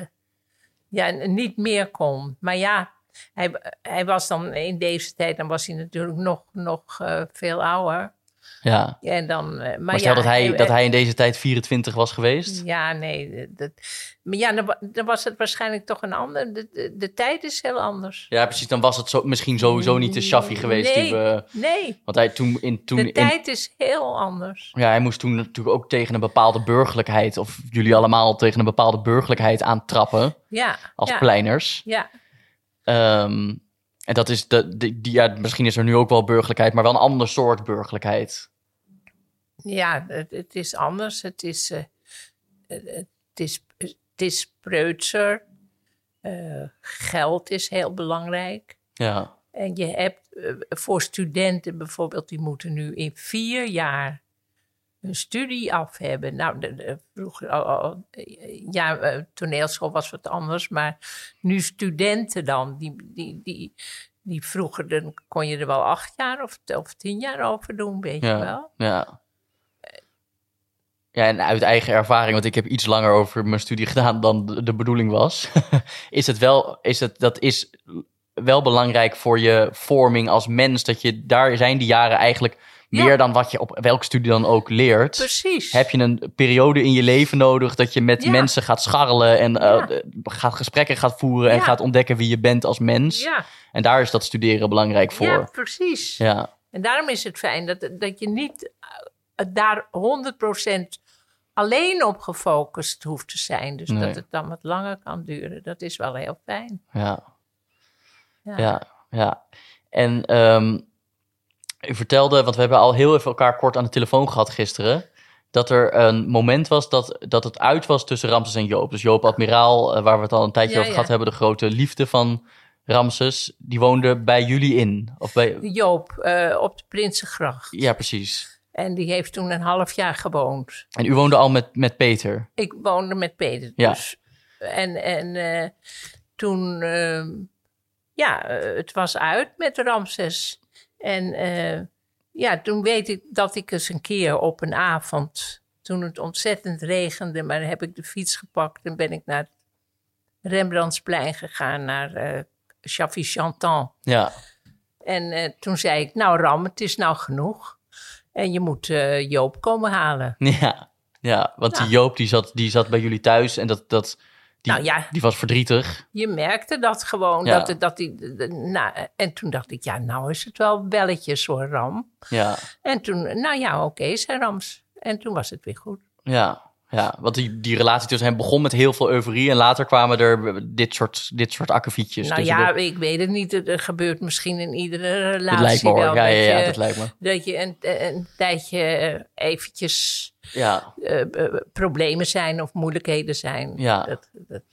ja, niet meer kon. Maar ja, hij, hij was dan in deze tijd, dan was hij natuurlijk nog, nog uh, veel ouder. Ja. En dan, uh, maar, maar stel ja, dat, hij, hij, dat hij in deze tijd vierentwintig was geweest? Ja, nee. Dat, maar ja, dan, dan was het waarschijnlijk toch een ander. De, de, de tijd is heel anders. Ja, precies. Dan was het zo, misschien sowieso niet de Shaffi geweest. Nee, die we, nee. Want hij toen... In, toen de in, tijd is heel anders. Ja, hij moest toen natuurlijk ook tegen een bepaalde burgerlijkheid... of jullie allemaal tegen een bepaalde burgerlijkheid aantrappen. Ja. Als ja, pleiners. Ja. Um, en dat is... De, de, die, ja, misschien is er nu ook wel burgerlijkheid... maar wel een ander soort burgerlijkheid. Ja, het, het is anders. Het is, uh, het is, het is preutser. Uh, geld is heel belangrijk. Ja. En je hebt uh, voor studenten bijvoorbeeld, die moeten nu in vier jaar hun studie af hebben. Nou, de, de, vroeger, oh, oh, ja, uh, toneelschool was wat anders, maar nu studenten dan, die, die, die, die vroeger, dan kon je er wel acht jaar of, of tien jaar over doen, weet ja. je wel. Ja. Ja, en uit eigen ervaring, want ik heb iets langer over mijn studie gedaan dan de, de bedoeling was. is het wel, is het, dat is wel belangrijk voor je vorming als mens. Dat je, daar zijn die jaren eigenlijk meer ja. dan wat je op welke studie dan ook leert. Precies. Heb je een periode in je leven nodig dat je met ja. mensen gaat scharrelen en ja. uh, gaat gesprekken gaat voeren ja. en gaat ontdekken wie je bent als mens. Ja. En daar is dat studeren belangrijk voor. Ja, precies. Ja. En daarom is het fijn dat, dat je niet daar honderd procent alleen op gefocust hoeft te zijn. Dus nee. dat het dan wat langer kan duren. Dat is wel heel fijn. Ja. Ja, ja. ja. En um, u vertelde, want we hebben al heel even elkaar kort aan de telefoon gehad gisteren, dat er een moment was dat, dat het uit was tussen Ramses en Joop. Dus Joop Admiraal, waar we het al een tijdje ja, over ja. gehad hebben, de grote liefde van Ramses, die woonde bij jullie in. Of bij... Joop, uh, op de Prinsengracht. Ja, precies. En die heeft toen een half jaar gewoond. En u woonde al met, met Peter? Ik woonde met Peter dus. Ja. En, en uh, toen, uh, ja, uh, het was uit met Ramses. En uh, ja, toen weet ik dat ik eens een keer op een avond, toen het ontzettend regende, maar heb ik de fiets gepakt en ben ik naar het Rembrandtsplein gegaan, naar uh, Shaffi Chantant. Ja. En uh, toen zei ik, nou Ram, het is nou genoeg. En je moet uh, Joop komen halen. Ja, ja want ja. die Joop die zat, die zat bij jullie thuis en dat, dat, Die, nou ja, die was verdrietig. je merkte dat gewoon. Ja. Dat, dat die, de, de, nou, en toen dacht ik, ja, nou is het wel belletjes hoor, Ram. Ja, En toen, nou ja, oké, okay, zei Rams. En toen was het weer goed. ja. Ja, want die, die relatie tussen hen begon met heel veel euforie... en later kwamen er dit soort, dit soort akkefietjes. Nou tussen ja, de... ik weet het niet. Er gebeurt misschien in iedere relatie Dat lijkt me hoor. wel. Ja, ja, ja, dat, je, dat lijkt me. dat je een, een tijdje eventjes Ja, uh, uh, problemen zijn of moeilijkheden zijn. Ja. Dat, dat,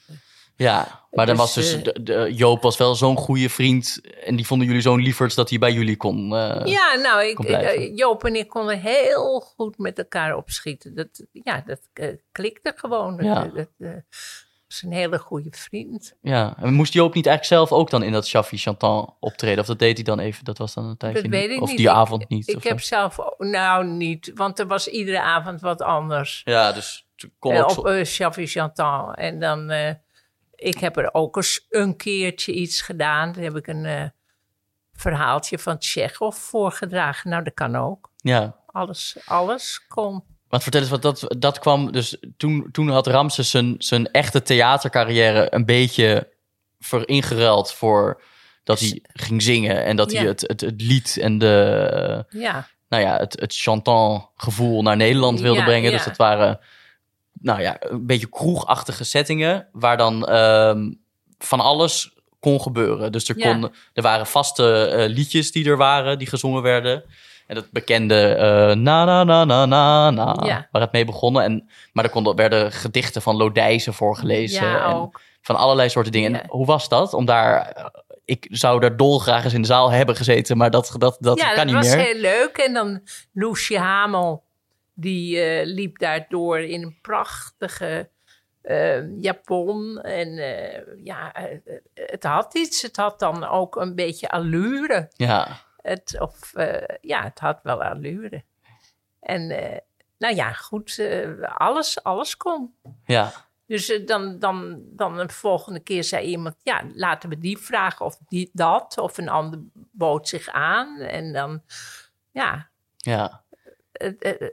ja. maar dan Dus, was dus... eh, De, de, Joop was wel zo'n goede vriend... en die vonden jullie zo'n lieverds dat hij bij jullie kon... Uh, ja, nou, ik, kon blijven. uh, Joop en ik konden heel goed met elkaar opschieten. Dat, ja, dat uh, klikte gewoon. Dat, Ja. dat uh, was een hele goede vriend. Ja, en moest Joop niet eigenlijk zelf ook dan in dat Chaffee Chantant optreden? Of dat deed hij dan even, dat was dan een tijdje Dat weet niet? ik Of niet. die Ik- avond niet? Ik of heb zo? zelf... Nou, niet. Want er was iedere avond wat anders. Ja, dus het kon Uh, ook op zo... uh, Chaffee Chantant. En dan... Uh, ik heb er ook eens een keertje iets gedaan. Toen heb ik een uh, verhaaltje van Tsjechov voorgedragen. Nou, dat kan ook. Ja, Alles, alles kon. want vertel eens, wat dat, dat kwam... Dus toen, toen had Ramses zijn, zijn echte theatercarrière een beetje ver ingeruild voor dat hij ging zingen en dat hij Ja. het, het, het lied en de, Ja, nou ja, het, het chantant gevoel naar Nederland wilde Ja, brengen. ja. Dus dat waren, nou ja, een beetje kroegachtige settingen waar dan ehm, van alles kon gebeuren. Dus er, Ja. kon, er waren vaste eh, liedjes die er waren, die gezongen werden. En dat bekende eh, na na na na na na, Ja. waar het mee begonnen. En, maar er konden, werden gedichten van Lodijzen voorgelezen. ja en ook. van allerlei soorten dingen. Ja. En hoe was dat? Om daar, ik zou daar dolgraag eens in de zaal hebben gezeten, maar dat, dat, dat ja, kan dat niet was meer. heel leuk. En dan Loesje Hamel, die uh, liep daardoor in een prachtige uh, japon. En uh, ja, uh, het had iets. Het had dan ook een beetje allure. Ja, Het, of, uh, ja, het had wel allure. En uh, nou ja, goed, uh, alles, alles kon. ja, Dus uh, dan, dan, dan de volgende keer zei iemand... ja, laten we die vragen of die, dat. Of een ander bood zich aan. En dan, ja, ja. het, het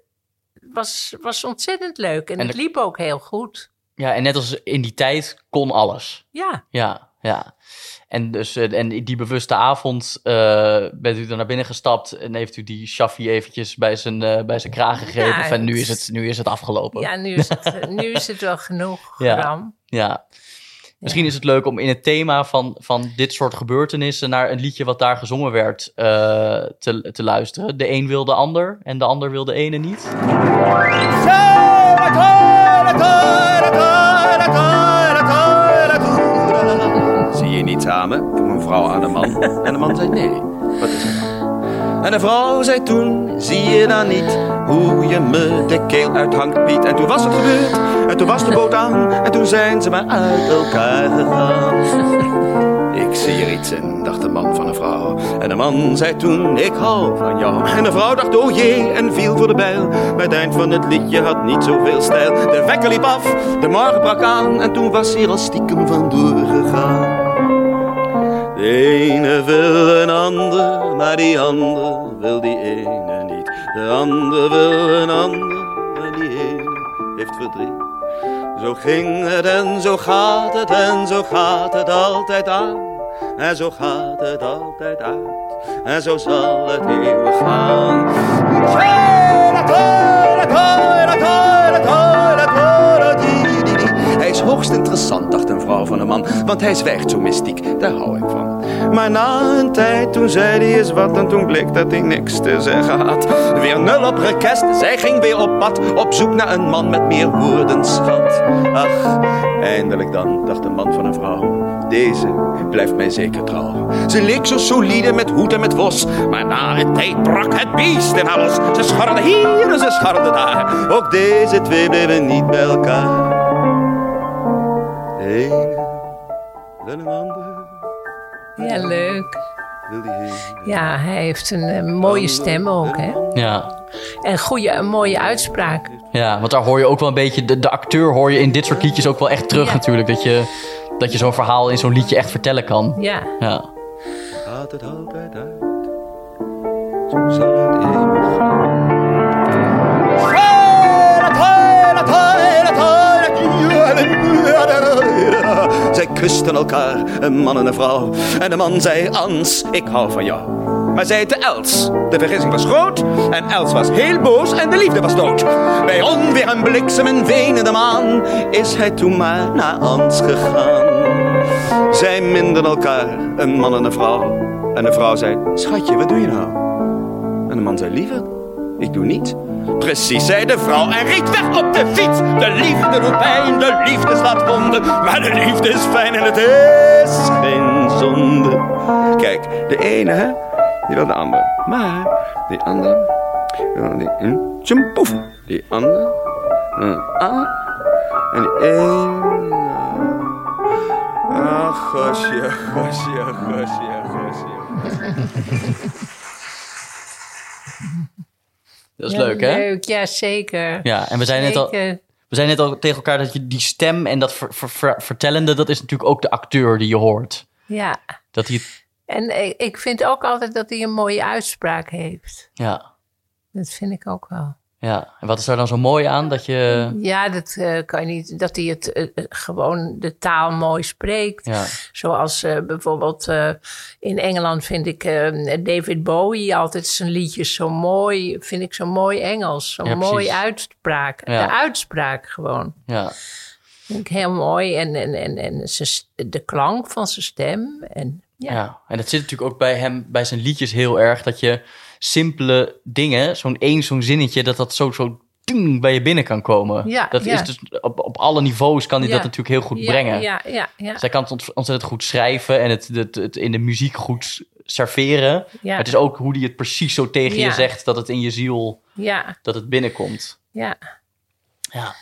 was, was ontzettend leuk. En, En het de- liep ook heel goed. Ja, en net als in die tijd kon alles. Ja, Ja, ja. En, dus, eh, en die bewuste avond uh, bent u er naar binnen gestapt en heeft u die Chaffee eventjes bij zijn, uh, bij zijn kraag gegrepen. Ja, en nu het- is, het, nu is het afgelopen. ja nu, is het, nu is het wel genoeg, Ja. Ram. Ja. Misschien is het leuk om in het thema van, van dit soort gebeurtenissen naar een liedje wat daar gezongen werd uh, te, te luisteren. De een wil de ander en de ander wil de ene niet. Zie je niet samen? Vroeg een vrouw aan de man. En de man zei nee. Wat is er dan? En de vrouw zei toen, zie je dan niet hoe je me de keel uithangt, Piet? En toen was het gebeurd, en toen was de boot aan, en toen zijn ze maar uit elkaar gegaan. Ik zie er iets in, dacht de man van de vrouw. En de man zei toen, ik hou van jou. En de vrouw dacht, oh jee, en viel voor de bijl. Maar het eind van het liedje had niet zoveel stijl. De wekker liep af, de morgen brak aan, en toen was hij er al stiekem vandoor gegaan. De ene wil een ander, maar die ander wil die ene niet. De ander wil een ander, maar die ene heeft verdriet. Zo ging het en zo gaat het en zo gaat het altijd aan. En zo gaat het altijd uit en zo zal het eeuwig gaan. Hij is hoogst interessant, dacht een vrouw van een man, want hij zwijgt zo mystiek, daar hou ik van. Maar na een tijd, toen zei hij eens wat en toen bleek dat hij niks te zeggen had. Weer nul op rekest, zij ging weer op pad, op zoek naar een man met meer woordenschat. Ach, eindelijk dan, dacht een man van een vrouw, deze blijft mij zeker trouw. Ze leek zo solide met hoed en met vos, maar na een tijd brak het beest in haar los. Ze scharrelde hier en ze scharrelde daar, ook deze twee bleven niet bij elkaar. De ene wil een ander, Ja, leuk. wil die ene. Ja, hij heeft een uh, mooie stem ook, hè? Ja. En goede, een mooie uitspraak. Ja, want daar hoor je ook wel een beetje... De, de acteur hoor je in dit soort liedjes ook wel echt terug Ja. natuurlijk. Dat je, dat je zo'n verhaal in zo'n liedje echt vertellen kan. Ja. Ja. Gaat het altijd uit, zo zal het eeuwig gaan. kusten elkaar, een man en een vrouw. En de man zei, Ans, ik hou van jou. Maar zei het te Els. De vergissing was groot en Els was heel boos en de liefde was dood. Bij onweer en bliksem en wenende maan is hij toen maar naar Ans gegaan. Zij minden elkaar, een man en een vrouw. En de vrouw zei, schatje, wat doe je nou? En de man zei, lieve, ik doe niet. Precies, zei de vrouw en reed weg op de fiets. De liefde doet pijn, de liefde slaat wonden. Maar de liefde is fijn en het is geen zonde. Kijk, de ene, hè, die wil de andere. Maar die andere, die, die hm, tjumpoef. Die andere, uh, ah. En die ene. Ach, gosje, gosje, gosje, gosje. Dat is Ja, leuk, hè? Leuk, ja, zeker. Ja, en we zijn net al... Zeker. We zijn net al tegen elkaar dat je die stem en dat ver, ver, ver- vertellende... dat is natuurlijk ook de acteur die je hoort. Ja, Dat hij... en ik- ik vind ook altijd dat hij een mooie uitspraak heeft. Ja, Dat vind ik ook wel. ja. En wat is daar dan zo mooi aan? Dat je... Ja, dat eh, kan je niet. Dat hij het eh, eh, gewoon de taal mooi spreekt. Ja, Zoals eh, bijvoorbeeld eh, in Engeland vind ik eh, David Bowie altijd zijn liedjes zo mooi. Vind ik zo mooi Engels. Zo'n Ja, precies. mooie uitspraak. Ja. De uitspraak gewoon. ja. Vind ik heel mooi. En, en, en, en zijn st- de klank van zijn stem. En ja, Ja, en dat zit natuurlijk ook bij hem, bij zijn liedjes heel erg, dat je simpele dingen, zo'n één, zo'n zinnetje, dat dat zo, zo ding bij je binnen kan komen. Ja, dat ja. is dus op, op alle niveaus kan hij Ja. dat natuurlijk heel goed ja, brengen. Ja, ja, ja. Zij kan het ont- ontzettend goed schrijven en het, het, het in de muziek goed serveren. Ja. Maar het is ook hoe hij het precies zo tegen Ja. je zegt, dat het in je ziel, Ja, dat het binnenkomt. ja, Ja,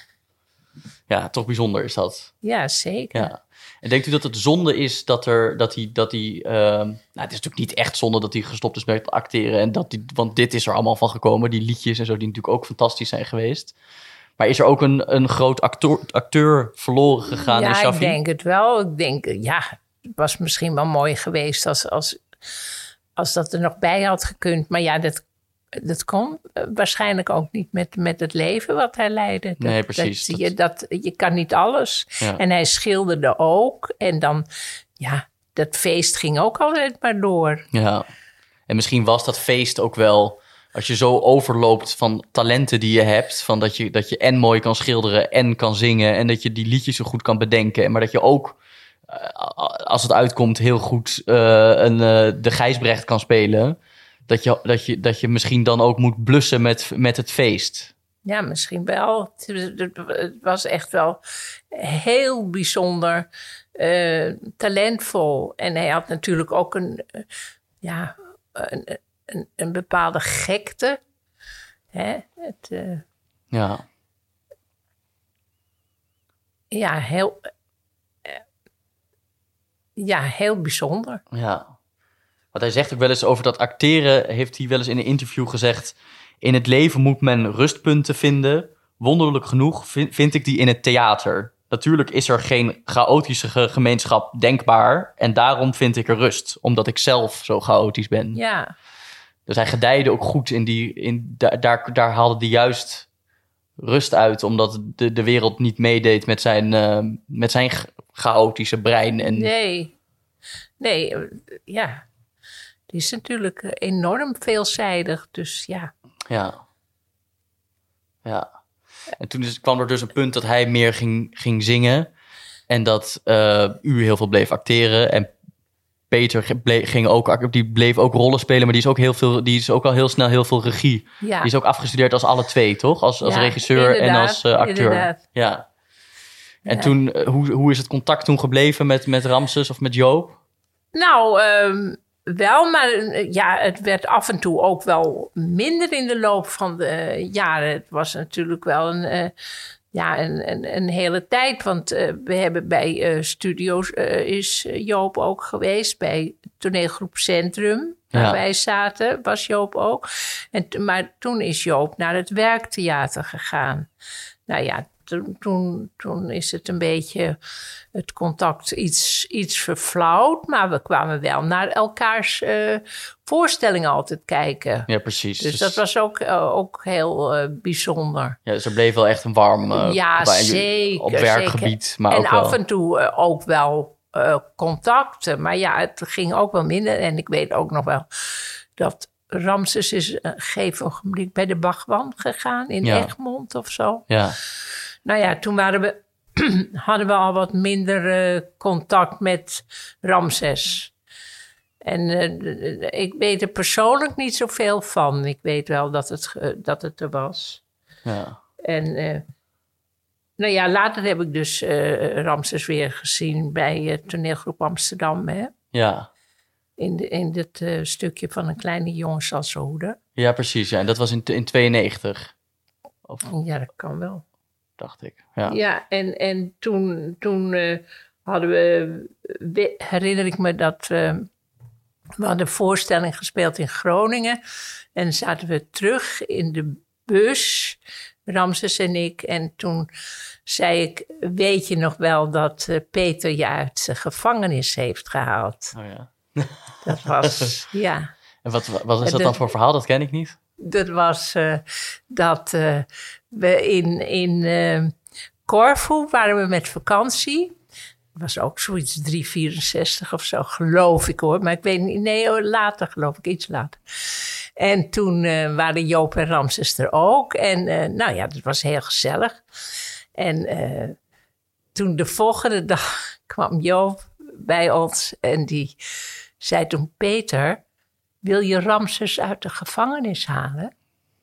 ja, toch bijzonder is dat. ja, zeker. Ja. En denkt u dat het zonde is dat er dat hij dat hij ehm, nou, het is natuurlijk niet echt zonde dat hij gestopt is met acteren en dat hij, want dit is er allemaal van gekomen, die liedjes en zo die natuurlijk ook fantastisch zijn geweest. Maar is er ook een, een groot acteur, acteur verloren gegaan in Ja, Shaffi? ik denk het wel. Ik denk, eh, ja, het was misschien wel mooi geweest als, als, als dat er nog bij had gekund. Maar ja, dat, dat kon eh, waarschijnlijk ook niet met, met het leven wat hij leidde. Dat, Nee, precies. Dat, je, dat, je kan niet alles. Ja. En hij schilderde ook. En dan, ja, dat feest ging ook altijd maar door. Ja. En misschien was dat feest ook wel, als je zo overloopt van talenten die je hebt, van dat je, dat je en mooi kan schilderen en kan zingen en dat je die liedjes zo goed kan bedenken, maar dat je ook, eh, als het uitkomt, heel goed eh, een, eh, de Gijsbrecht kan spelen, dat je, dat, je, dat je misschien dan ook moet blussen met, met het feest. Ja, misschien wel. Het het was echt wel heel bijzonder eh, talentvol. En hij had natuurlijk ook een, eh, ja, een, een, een bepaalde gekte. Hè? Het, eh, Ja, ja, heel, eh, ja, heel bijzonder. ja. Want hij zegt ook wel eens over dat acteren, heeft hij wel eens in een interview gezegd, in het leven moet men rustpunten vinden. Wonderlijk genoeg vind, vind ik die in het theater. Natuurlijk is er geen chaotische ge- gemeenschap denkbaar. En daarom vind ik er rust. Omdat ik zelf zo chaotisch ben. Ja, Dus hij gedijde ook goed in die... In, da- daar, daar haalde hij juist rust uit. Omdat de, de wereld niet meedeed met zijn, eh, met zijn ch- chaotische brein. En, nee. Nee, eh, ja. Die is natuurlijk eh, enorm veelzijdig. Dus ja. Ja. Ja. En toen is, kwam er dus een punt dat hij meer ging, ging zingen. En dat uh, u heel veel bleef acteren. En Peter ge- ble- ging ook, die bleef ook rollen spelen. Maar die is ook, heel veel, die is ook al heel snel heel veel regie. Ja. Die is ook afgestudeerd als alle twee, toch? Als, als Ja, regisseur en inderdaad, als uh, acteur. inderdaad. Ja. En Ja. toen, uh, hoe, hoe is het contact toen gebleven met, met Ramses of met Joop? Nou, um, wel, maar uh, ja, het werd af en toe ook wel minder in de loop van de uh, jaren. Het was natuurlijk wel een, uh, ja, een, een, een hele tijd. Want uh, we hebben bij uh, studio's, uh, is Joop ook geweest. Bij toneelgroep Centrum, waar Ja. wij zaten, was Joop ook. En, t- maar toen is Joop naar het werktheater gegaan. Nou ja, toen, toen, toen is het een beetje het contact iets, iets verflauwd. Maar we kwamen wel naar elkaars uh, voorstellingen altijd kijken. Ja, precies. Dus dat was ook, uh, ook heel uh, bijzonder. Ja, dus er bleef wel echt een warm... Uh, Ja, op, zeker. Op werkgebied, zeker. maar en ook wel... af en toe uh, ook wel uh, contacten. Maar ja, het ging ook wel minder. En ik weet ook nog wel dat Ramses is een gegeven ogenblik bij de Bagwan gegaan in Ja. Egmond of zo. Ja. Nou ja, toen waren we, hadden we al wat minder uh, contact met Ramses. En uh, ik weet er persoonlijk niet zoveel van. Ik weet wel dat het, uh, dat het er was. Ja. En uh, nou ja, later heb ik dus uh, Ramses weer gezien bij uh, toneelgroep Amsterdam. Hè? Ja. In, de, in dit uh, stukje van een kleine jongen zal ze hoeden. Ja, precies. Ja. En dat was in, in tweeënnegentig. Of, Ja, dat kan wel. dacht ik. Ja. Ja, en, en toen, toen uh, hadden we, we, herinner ik me dat uh, we hadden een voorstelling gespeeld in Groningen. En zaten we terug in de bus, Ramses en ik. En toen zei ik, weet je nog wel dat uh, Peter je uit de gevangenis heeft gehaald? Oh, ja. Dat was, ja. En wat, wat is dat De- dan voor verhaal? Dat ken ik niet. Dat was uh, dat uh, we in, in uh, Corfu waren we met vakantie. Het was ook zoiets drie vierenzestig of zo, geloof ik hoor. Maar ik weet niet, nee hoor, later geloof ik, iets later. En toen uh, waren Joop en Ramses er ook. En uh, nou ja, dat was heel gezellig. En uh, toen de volgende dag kwam Joop bij ons en die zei toen, Peter, wil je Ramses uit de gevangenis halen?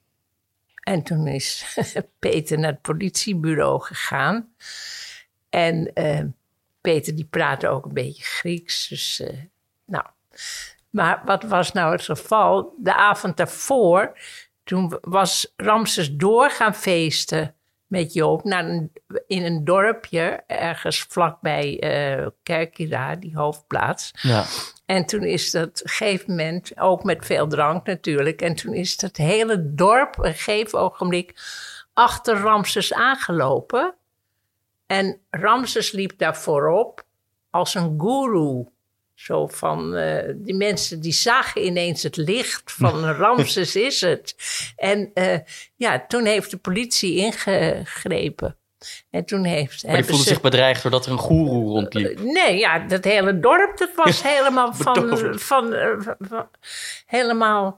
En toen is Peter naar het politiebureau gegaan. En uh, Peter die praatte ook een beetje Grieks. Dus, uh, nou. Maar wat was nou het geval? De avond daarvoor, toen was Ramses door gaan feesten met Joop naar een, in een dorpje ergens vlakbij uh, Kerkira, die hoofdplaats. Ja. En toen is dat op een gegeven moment, ook met veel drank natuurlijk, en toen is dat hele dorp een gegeven ogenblik achter Ramses aangelopen. En Ramses liep daar voorop als een goeroe. Zo van, uh, die mensen die zagen ineens het licht van Ramses is het. En uh, ja, toen heeft de politie ingegrepen. En toen heeft... Maar die voelde ze, zich bedreigd doordat er een goeroe rondliep. Nee, ja, dat hele dorp, dat was helemaal van, Betoverd. van, uh, van, van... Helemaal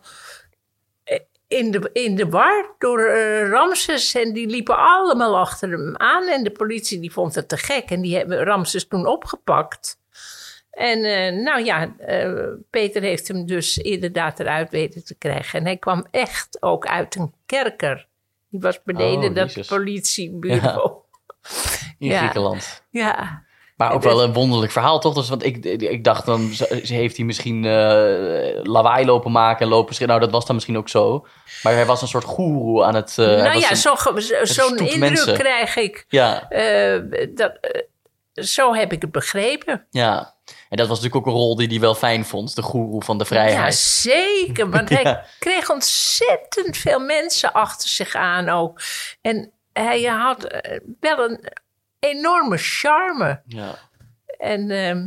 in de, in de war door uh, Ramses. En die liepen allemaal achter hem aan. En de politie die vond het te gek. En die hebben Ramses toen opgepakt. En uh, nou ja, uh, Peter heeft hem dus inderdaad eruit weten te krijgen. En hij kwam echt ook uit een kerker. Die was beneden Oh, dat Jezus. politiebureau. In Ja. Griekenland. Ja. Maar ook Het is- wel een wonderlijk verhaal, toch? Dus, want ik, ik dacht, dan z- heeft hij misschien uh, lawaai lopen maken en lopen schreeuwen. Nou, dat was dan misschien ook zo. Maar hij was een soort goeroe aan het... Uh, hij nou was ja, een- zo, ge- zo- zo'n stoet indruk mensen. krijg ik. Ja, Uh, dat, uh, zo heb ik het begrepen. ja. En dat was natuurlijk ook een rol die hij wel fijn vond. De goeroe van de Ja, vrijheid. zeker. Want hij Ja. kreeg ontzettend veel mensen achter zich aan ook. En hij had uh, wel een enorme charme. Ja. En uh,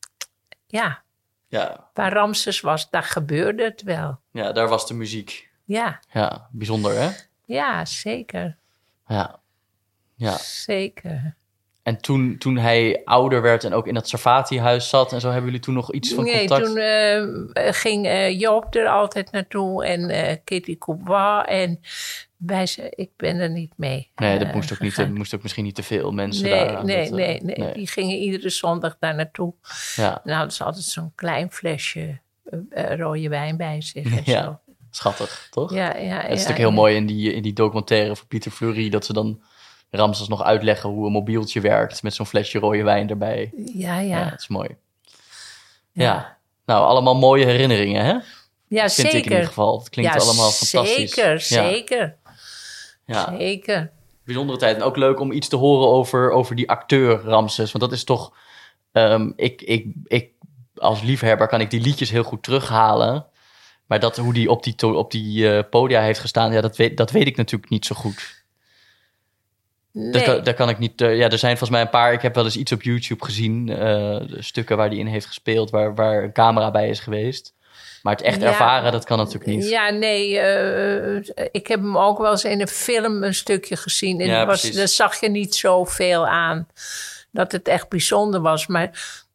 ja, Ja. waar Ramses was, daar gebeurde het wel. ja, daar was de muziek. Ja, Ja, bijzonder hè? ja, zeker. Ja. Ja. Zeker. En toen, toen hij ouder werd en ook in dat Sarfati-huis zat en zo, hebben jullie toen nog iets van Nee, contact? toen uh, ging uh, Joop er altijd naartoe en uh, Kitty Coubois. En wij ze, ik ben er niet mee. Nee, dat uh, moest ook, niet, gegaan. dat moest ook misschien niet te veel mensen Nee, daar. aan nee, dat, uh, nee, nee, Die gingen iedere zondag daar naartoe. Ja, En hadden ze altijd zo'n klein flesje uh, uh, rode wijn bij zich en ja, zo. schattig, toch? Ja, ja, Het is ja, natuurlijk ja. heel mooi in die, in die documentaire van Pieter Fleury, dat ze dan Ramses nog uitleggen hoe een mobieltje werkt met zo'n flesje rode wijn erbij. Ja, Ja, ja. dat is mooi. Ja. Nou, allemaal mooie herinneringen, hè? Ja, Vind zeker. ik in ieder geval. Het klinkt ja, allemaal fantastisch. Zeker, Ja. zeker, Ja. zeker. Bijzondere tijd. En ook leuk om iets te horen over, over die acteur Ramses. Want dat is toch... Um, ik, ik, ik, als liefhebber kan ik die liedjes heel goed terughalen. Maar dat, hoe die op die, to- op die uh, podia heeft gestaan... Ja, dat weet, dat weet ik natuurlijk niet zo goed. Nee. Dat kan, daar kan ik niet... Uh, ja, er zijn volgens mij een paar... Ik heb wel eens iets op YouTube gezien. Uh, de stukken waar die in heeft gespeeld. Waar, waar een camera bij is geweest. Maar het echt Ja. ervaren, dat kan natuurlijk niet. Ja, nee, uh, ik heb hem ook wel eens in een film een stukje gezien. En Ja, was, precies. daar zag je niet zoveel aan dat het echt bijzonder was. Maar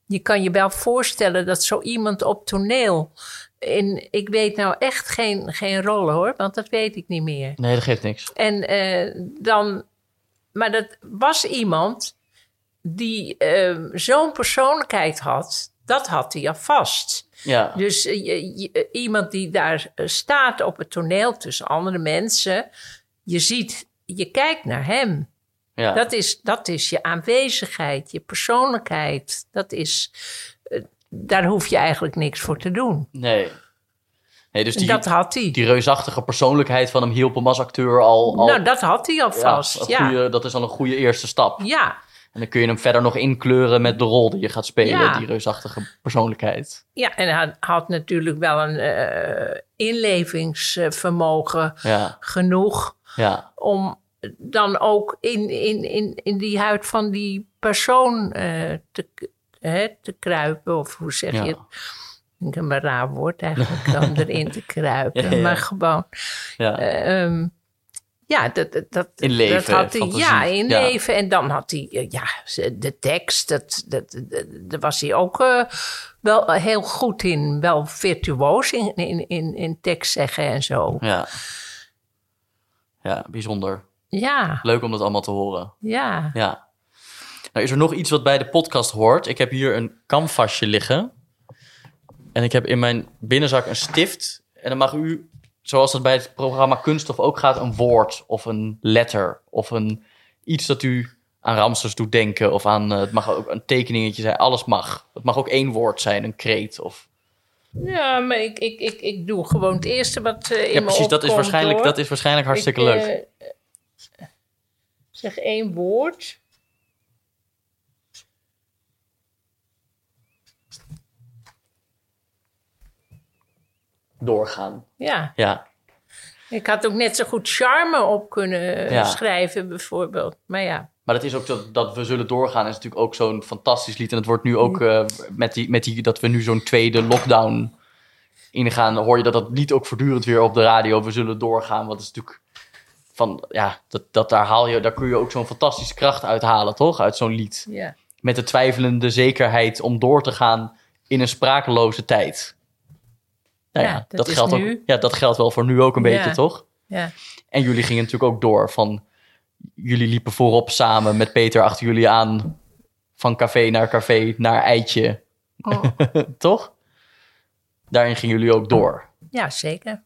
je kan je wel voorstellen dat zo iemand op toneel... In, ik weet nou echt geen, geen rollen hoor, want dat weet ik niet meer. Nee, dat geeft niks. En uh, dan... Maar dat was iemand die uh, zo'n persoonlijkheid had... Dat had hij al vast. Ja. Dus uh, je, je, iemand die daar staat op het toneel tussen andere mensen... Je ziet, je kijkt naar hem. Ja. Dat is, dat is je aanwezigheid, je persoonlijkheid. Dat is, uh, daar hoef je eigenlijk niks voor te doen. Nee. nee dus die, dat had hij. Die reusachtige persoonlijkheid van hem hielp hem als acteur al... al nou, dat had hij al vast, ja, ja. Goeie, dat is al een goede eerste stap. Ja. En dan kun je hem verder nog inkleuren met de rol die je gaat spelen. Ja. Die reusachtige persoonlijkheid. Ja, en hij had natuurlijk wel een uh, inlevingsvermogen ja. genoeg... Ja. om dan ook in, in, in, in die huid van die persoon uh, te, hè, te kruipen. Of hoe zeg ja. je het? Ik heb een raar woord eigenlijk om erin te kruipen. Ja, ja. Maar gewoon... Ja, uh, um, ja dat, dat, inleven, dat had hij. fantasie. Ja, inleven. Ja. En dan had hij uh, ja, de tekst. Dat, dat, dat, daar was hij ook uh, wel heel goed in. Wel virtuoos in, in, in, in tekst zeggen en zo. Ja. Ja, bijzonder. Ja. Leuk om dat allemaal te horen. Ja. Ja. Nou, is er nog iets wat bij de podcast hoort? Ik heb hier een canvasje liggen. En ik heb in mijn binnenzak een stift. En dan mag u, zoals het bij het programma Kunststof ook gaat... een woord of een letter of een iets dat u aan Ramses doet denken. Of aan, uh, het mag ook een tekeningetje zijn. Alles mag. Het mag ook één woord zijn, een kreet of... Ja, maar ik, ik, ik, ik doe gewoon het eerste wat uh, in ja, me precies, dat is, opkomt, waarschijnlijk, hoor. dat is waarschijnlijk hartstikke ik, leuk. Uh, zeg één woord. Doorgaan. Ja. Ja. Ik had ook net zo goed charme op kunnen Ja. schrijven, bijvoorbeeld. Maar ja. Maar dat is ook dat, dat we zullen doorgaan is natuurlijk ook zo'n fantastisch lied. En het wordt nu ook uh, met, die, met die dat we nu zo'n tweede lockdown ingaan, hoor je dat dat lied ook voortdurend weer op de radio. We zullen doorgaan. Wat is natuurlijk van ja, dat, dat daar haal je, daar kun je ook zo'n fantastische kracht uit halen, toch? Uit zo'n lied. Ja. Met de twijfelende zekerheid om door te gaan in een sprakeloze tijd. Nou ja, Ja, dat dat is geldt nu. ook. Ja, dat geldt wel voor nu ook een Ja. beetje, toch? Ja. En jullie gingen natuurlijk ook door van... Jullie liepen voorop samen met Peter achter jullie aan... van café naar café naar eitje. Oh. Toch? Daarin gingen jullie ook door. Ja, zeker.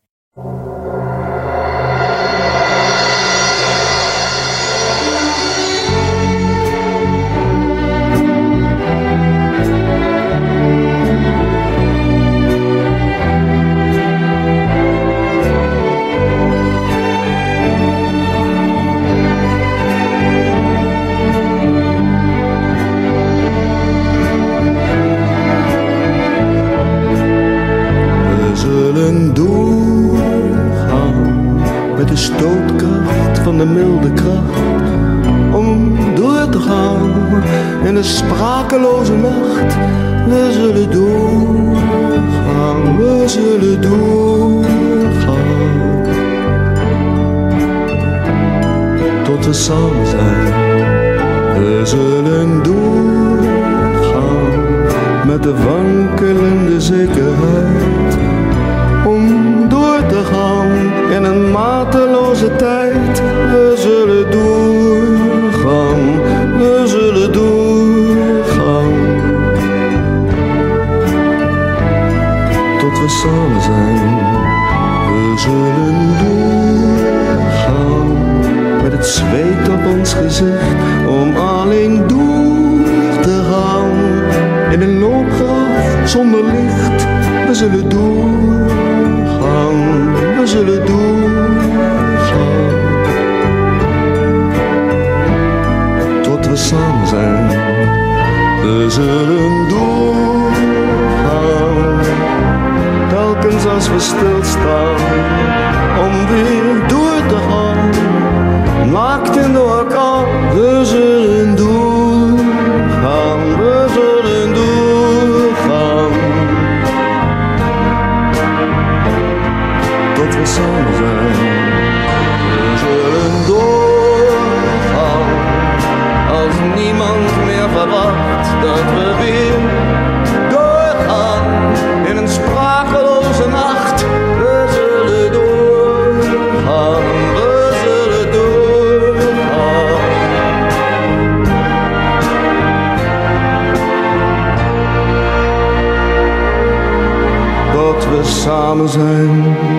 Met de stootkracht van de milde kracht om door te gaan in de sprakeloze nacht. We zullen doorgaan, we zullen doorgaan tot we samen zijn. We zullen doorgaan met de wankelende zekerheid om door te gaan in een mateloze tijd. We zullen doorgaan, we zullen doorgaan tot we samen zijn. We zullen doorgaan met het zweet op ons gezicht om alleen door te gaan in een loopgraaf zonder licht. We zullen doorgaan, we zullen doorgaan tot we samen zijn. We zullen doorgaan, telkens als we stilstaan, om weer door te gaan, naakt in de orkaan. We zullen doorgaan, we zullen doorgaan tot we samen zijn. We zullen doorgaan als niemand meer verwacht dat we weer samen zijn.